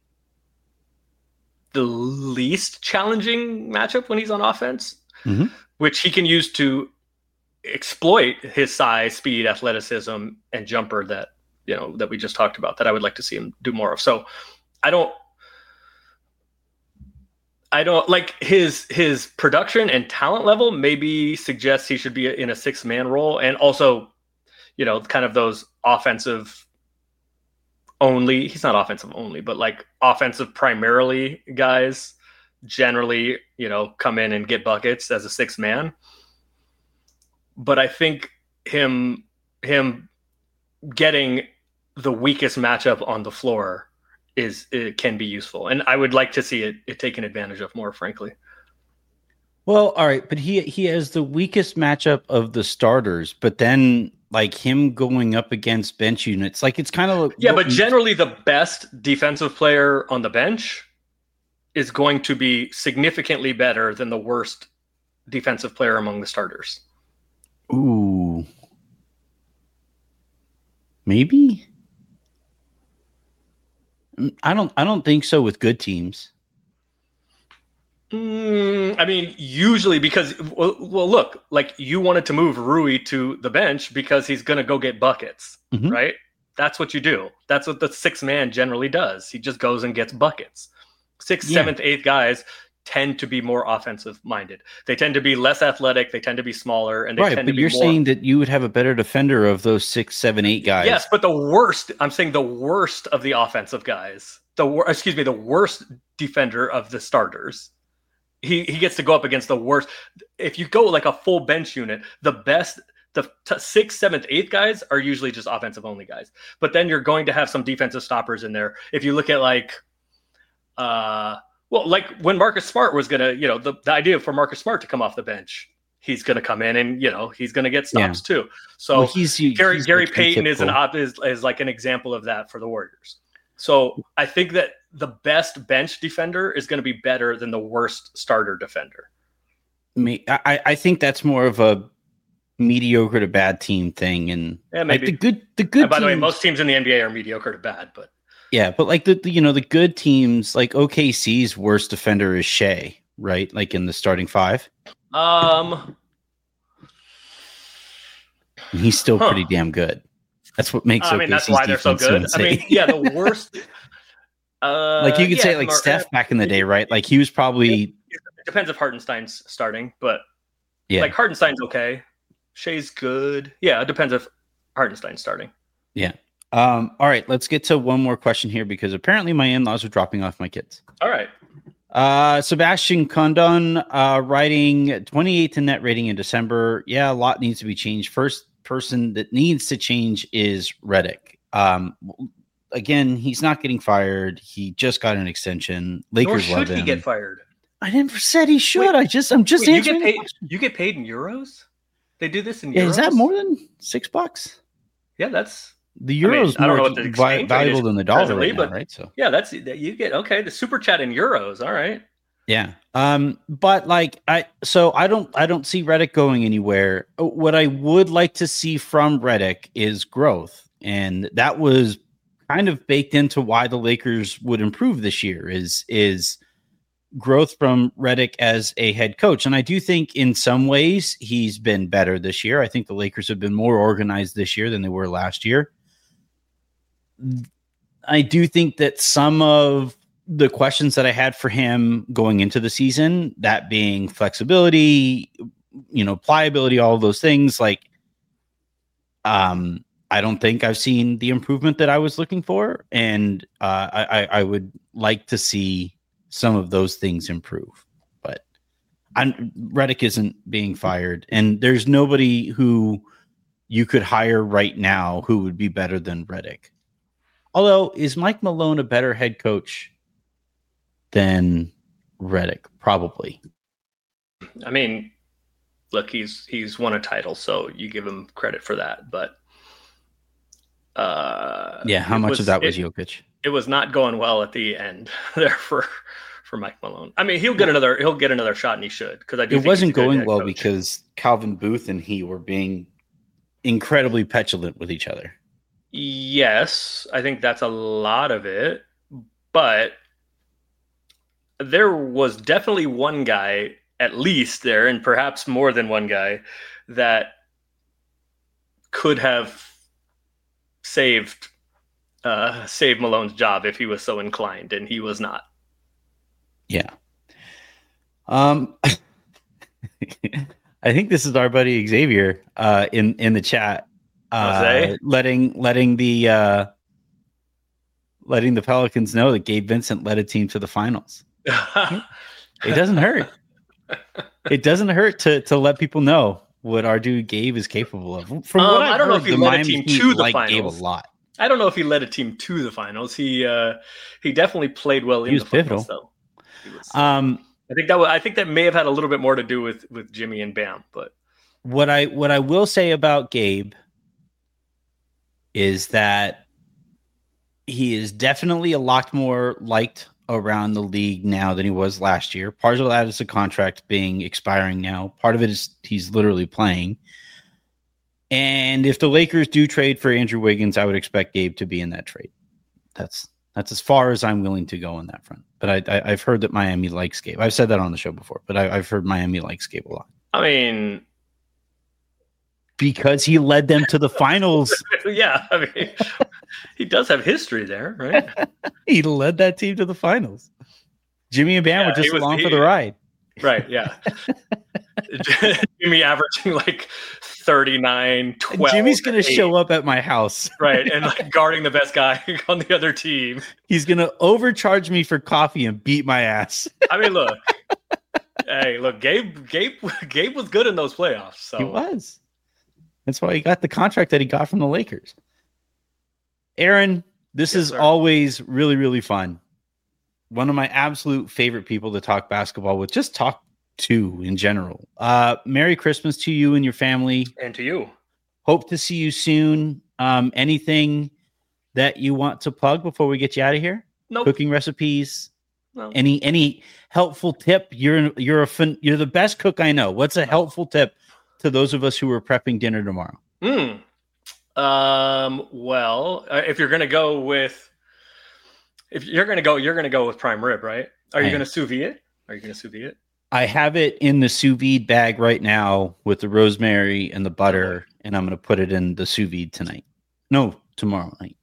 the least challenging matchup when he's on offense, Mhm. which he can use to exploit his size, speed, athleticism, and jumper that, you know, that we just talked about, that I would like to see him do more of. So I don't, I don't like his, his production and talent level maybe suggests he should be in a six man role. And also, you know, kind of those offensive only, he's not offensive only, but like offensive primarily guys generally, you know, come in and get buckets as a six man. But I think him, him getting the weakest matchup on the floor is, it can be useful. And I would like to see it, it taken advantage of more, frankly. Well, all right, but he he has the weakest matchup of the starters, but then like him going up against bench units, like it's kind of Yeah, but generally the best defensive player on the bench is going to be significantly better than the worst defensive player among the starters. Ooh, maybe. I don't. I don't think so with good teams. Mm, I mean, usually because, well, well, look, like you wanted to move Rui to the bench because he's going to go get buckets, Mhm. right? That's what you do. That's what the sixth man generally does. He just goes and gets buckets. Sixth, Yeah. seventh, eighth guys tend to be more offensive minded. They tend to be less athletic. They tend to be smaller, and they Right, tend but to be you're more. saying that you would have a better defender of those six, seven, eight guys. Yes, but the worst. I'm saying the worst of the offensive guys. The wor- excuse me, the worst defender of the starters. He he gets to go up against the worst. If you go like a full bench unit, the best, the t- sixth, seventh, eighth guys are usually just offensive only guys. But then you're going to have some defensive stoppers in there. If you look at like, uh, well, like when Marcus Smart was gonna, you know, the, the idea for Marcus Smart to come off the bench, he's gonna come in and you know he's gonna get stops too. So Well, he's, he- Gary he's Gary like Payton is an typical. op is, is like an example of that for the Warriors. So I think that the best bench defender is going to be better than the worst starter defender. Me, I, I think that's more of a mediocre to bad team thing, and Yeah, like maybe. the good, the good. And by the way, teams- most teams in the N B A are mediocre to bad, but yeah, but like the, the you know the good teams, like O K C's worst defender is Shea, right? Like in the starting five, um, and he's still Huh. pretty damn good. That's what makes. I mean that's why they're so good. I mean, yeah, the worst. Uh, like you could yeah, say like Mar- Steph back in the day, right? Like he was probably It depends if Hartenstein's starting, but yeah, like Hartenstein's okay. Shea's good. Yeah, it depends if Hartenstein's starting. yeah. Um, all right, let's get to one more question here because apparently my in-laws are dropping off my kids. All right. Uh, Sebastian Condon, uh, writing twenty-eighth in net rating in December. Yeah, a lot needs to be changed. First person that needs to change is Redick. Um, again, he's not getting fired. He just got an extension. Nor Lakers should love he him. get fired? I never said he should. Wait, I just, I'm just Wait, you answering. get the paid. question. You get paid in euros. They do this in euros. Yeah, is that more than six bucks? Yeah, that's The euro is I mean, I don't more know what the vi- exchange rate valuable is than the dollar presently, right now, but- right? So Yeah, that's you get okay. The super chat in euros. All right. yeah. Um, but like I so I don't I don't see Redick going anywhere. What I would like to see from Redick is growth. And that was kind of baked into why the Lakers would improve this year is is growth from Redick as a head coach. And I do think in some ways he's been better this year. I think the Lakers have been more organized this year than they were last year. I do think that some of the questions that I had for him going into the season, that being flexibility, you know, pliability, all of those things, like, um, I don't think I've seen the improvement that I was looking for. And uh, I, I would like to see some of those things improve. But I'm, Redick isn't being fired. And there's nobody who you could hire right now who would be better than Redick. Although, is Mike Malone a better head coach than Redick? Probably. I mean, look, he's he's won a title, so you give him credit for that. But uh, yeah, how much was, of that was it, Jokic? It was not going well at the end there for for Mike Malone. I mean, he'll get another he'll get another shot, and he should because I do. It think wasn't he's a good going head well coach. because Calvin Booth and he were being incredibly petulant with each other. Yes, I think that's a lot of it, but there was definitely one guy, at least there, and perhaps more than one guy, that could have saved uh, saved Malone's job if he was so inclined, and he was not. Yeah. Um, I think this is our buddy Xavier uh, in in the chat. Uh, letting letting the uh, letting the Pelicans know that Gabe Vincent led a team to the finals. It doesn't hurt. It doesn't hurt to to let people know what our dude Gabe is capable of. From um, what I don't know heard, if he the led Miami a team Heat to the liked finals. Gabe a lot. I don't know if he led a team to the finals. He uh, he definitely played well in He was the finals, pivotal. though. He was, Um, I think that was, I think that may have had a little bit more to do with with Jimmy and Bam, but what I what I will say about Gabe is that he is definitely a lot more liked around the league now than he was last year. Part of that is the contract being expiring now. Part of it is he's literally playing. And if the Lakers do trade for Andrew Wiggins, I would expect Gabe to be in that trade. That's that's as far as I'm willing to go on that front. But I, I, I've heard that Miami likes Gabe. I've said that on the show before, but I, I've heard Miami likes Gabe a lot. I mean, because he led them to the finals. Yeah, I mean, he does have history there, right? He led that team to the finals. Jimmy and Bam Yeah, were just he was- along he- for the ride. Right, yeah. Jimmy averaging like thirty-nine, twelve. Jimmy's going to eight, show up at my house. right, and like guarding the best guy on the other team. He's going to overcharge me for coffee and beat my ass. I mean, look. Hey, look, Gabe Gabe Gabe was good in those playoffs. So He was. That's why he got the contract that he got from the Lakers. Aaron, this Yes, is sir. always really, really fun. One of my absolute favorite people to talk basketball with, just talk to in general. Uh, Merry Christmas to you and your family. and to you. Hope to see you soon. Um, anything that you want to plug before we get you out of here? Nope. Cooking recipes? No. Any any helpful tip? You're you're a fun, you're the best cook I know. What's a helpful tip to those of us who are prepping dinner tomorrow? Hmm. Um, well, uh, if you're gonna go with, if you're gonna go, you're gonna go with prime rib, right? Are you I gonna am. sous vide it? Are you gonna sous vide it? I have it in the sous vide bag right now with the rosemary and the butter, and I'm going to put it in the sous vide tonight. No, tomorrow night.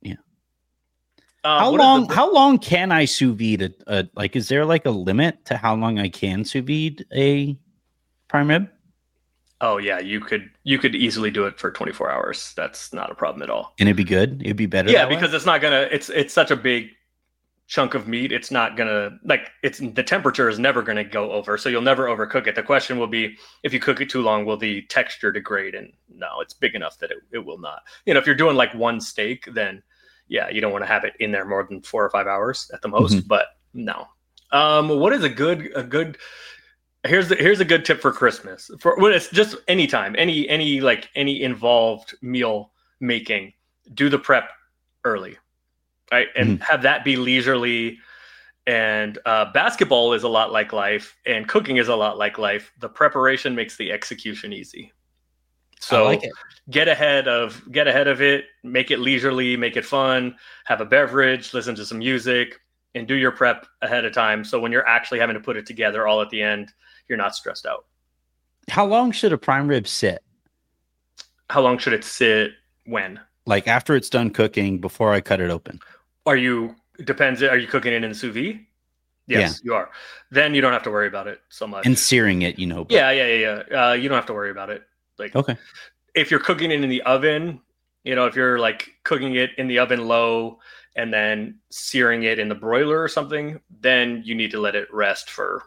Uh, how what is long? the- How long can I sous vide? A, a, like, is there like a limit to how long I can sous vide a prime rib? Oh yeah, you could you could easily do it for twenty-four hours. That's not a problem at all. And it'd be good. It'd be better. Yeah, that way? because it's not gonna. It's it's such a big chunk of meat. It's not gonna like it's the temperature is never gonna go over, so you'll never overcook it. The question will be if you cook it too long, will the texture degrade? And no, it's big enough that it, it will not. You know, if you're doing like one steak, then yeah, you don't want to have it in there more than four or five hours at the most. Mhm. But no, um, what is a good a good Here's the here's a good tip for Christmas. For when it's just anytime, any any like any involved meal making, do the prep early, right? And Mhm. have that be leisurely. And uh, basketball is a lot like life, and cooking is a lot like life. The preparation makes the execution easy. So I like it. get ahead of get ahead of it, make it leisurely, make it fun, have a beverage, listen to some music, and do your prep ahead of time. So when you're actually having to put it together all at the end, you're not stressed out. How long should a prime rib sit? How long should it sit? When? Like after it's done cooking, before I cut it open? Are you depends? Are you cooking it in the sous vide? Yes, Yeah. you are. Then you don't have to worry about it so much. And searing it, you know. but- yeah, yeah, yeah, yeah. Uh, you don't have to worry about it. Like, Okay. if you're cooking it in the oven, you know, if you're like cooking it in the oven low and then searing it in the broiler or something, then you need to let it rest for,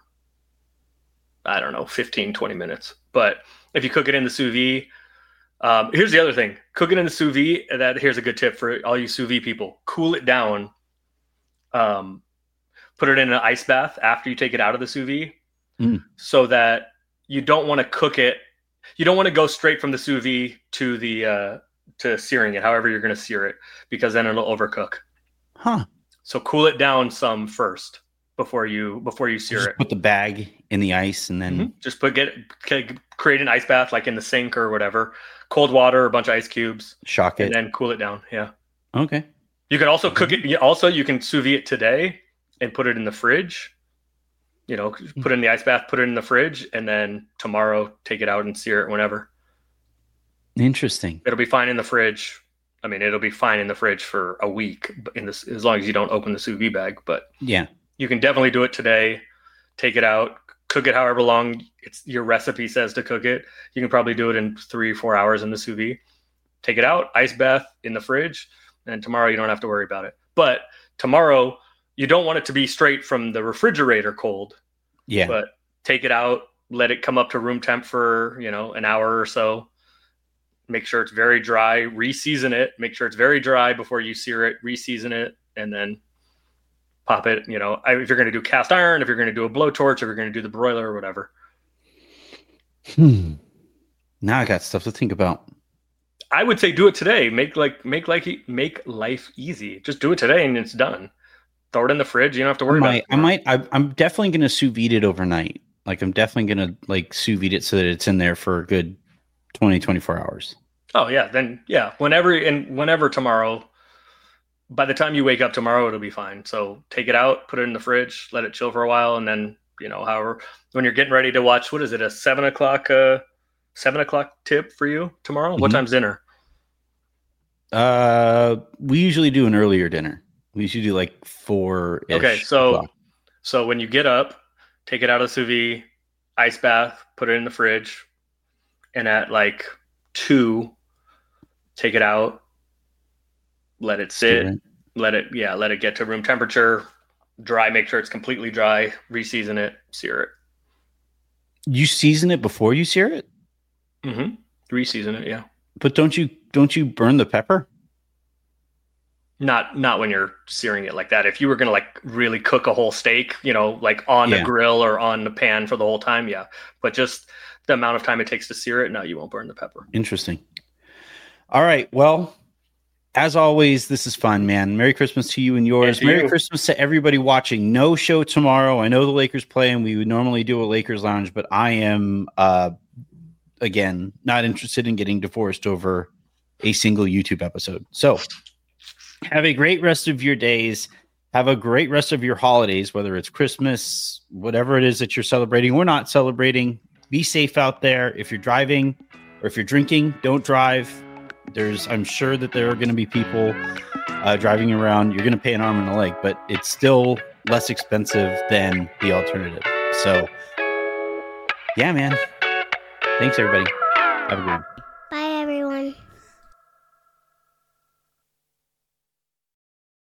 I don't know, fifteen, twenty minutes. But if you cook it in the sous vide, um, here's the other thing. Cook it in the sous vide. That here's a good tip for all you sous vide people. Cool it down. Um, put it in an ice bath after you take it out of the sous vide, Mm. so that you don't want to cook it. You don't want to go straight from the sous vide to the uh, to searing it. However, you're going to sear it, because then it'll overcook. Huh. So cool it down some first before you before you sear Just it. put the bag in the ice and then Mhm. Just put get create an ice bath like in the sink or whatever. Cold water, a bunch of ice cubes, shock it. and then cool it down. Yeah. Okay. You can also cook it. you- Also, you can sous vide it today and put it in the fridge. You know, put it in the ice bath, put it in the fridge, and then tomorrow take it out and sear it whenever. Interesting. It'll be fine in the fridge. I mean, it'll be fine in the fridge for a week in this, as long as you don't open the sous vide bag. But Yeah. you can definitely do it today. Take it out, cook it however long it's your recipe says to cook it. You can probably do it in three, four hours in the sous vide. Take it out, ice bath in the fridge, and tomorrow you don't have to worry about it. But tomorrow you don't want it to be straight from the refrigerator cold. Yeah. But take it out, let it come up to room temp for, you know, an hour or so. Make sure it's very dry, re-season it, make sure it's very dry before you sear it, re-season it, and then pop it, you know, if you're going to do cast iron, if you're going to do a blowtorch, if you're going to do the broiler or whatever. Hmm. Now I got stuff to think about. I would say do it today. Make like make like make life easy. Just do it today and it's done. Throw it in the fridge. You don't have to I worry about might, it. I might, I, I'm definitely going to sous vide it overnight. Like I'm definitely going to like sous vide it so that it's in there for a good twenty, twenty-four hours. Oh yeah, then yeah, whenever and whenever tomorrow. By the time you wake up tomorrow, it'll be fine. So take it out, put it in the fridge, let it chill for a while, and then, you know, however, when you're getting ready to watch, what is it, a seven o'clock, uh, seven o'clock tip for you tomorrow? Mhm. What time's dinner? Uh, we usually do an earlier dinner. We usually do like four. Okay, so so when you get up, take it out of the sous vide, ice bath, put it in the fridge, and at like two, take it out, let it sit, let it yeah, let it get to room temperature, dry, make sure it's completely dry, re-season it, sear it. You season it before you sear it, Mm-hmm. Re-season it, yeah. but don't you don't you burn the pepper? Not not when you're searing it like that. If you were gonna like really cook a whole steak, you know, like on Yeah. the grill or on the pan for the whole time, yeah. But just the amount of time it takes to sear it, no, you won't burn the pepper. Interesting. All right. Well, as always, this is fun, man. Merry Christmas to you and yours. And to Merry you. Christmas to everybody watching. No show tomorrow. I know the Lakers play, and we would normally do a Lakers lounge, but I am, uh, again, not interested in getting divorced over a single YouTube episode. So have a great rest of your days. Have a great rest of your holidays, whether it's Christmas, whatever it is that you're celebrating or not celebrating. Be safe out there. If you're driving or if you're drinking, don't drive. There's, I'm sure that there are going to be people uh, driving around. You're going to pay an arm and a leg, but it's still less expensive than the alternative. So, yeah, man. Thanks, everybody. Have a good one.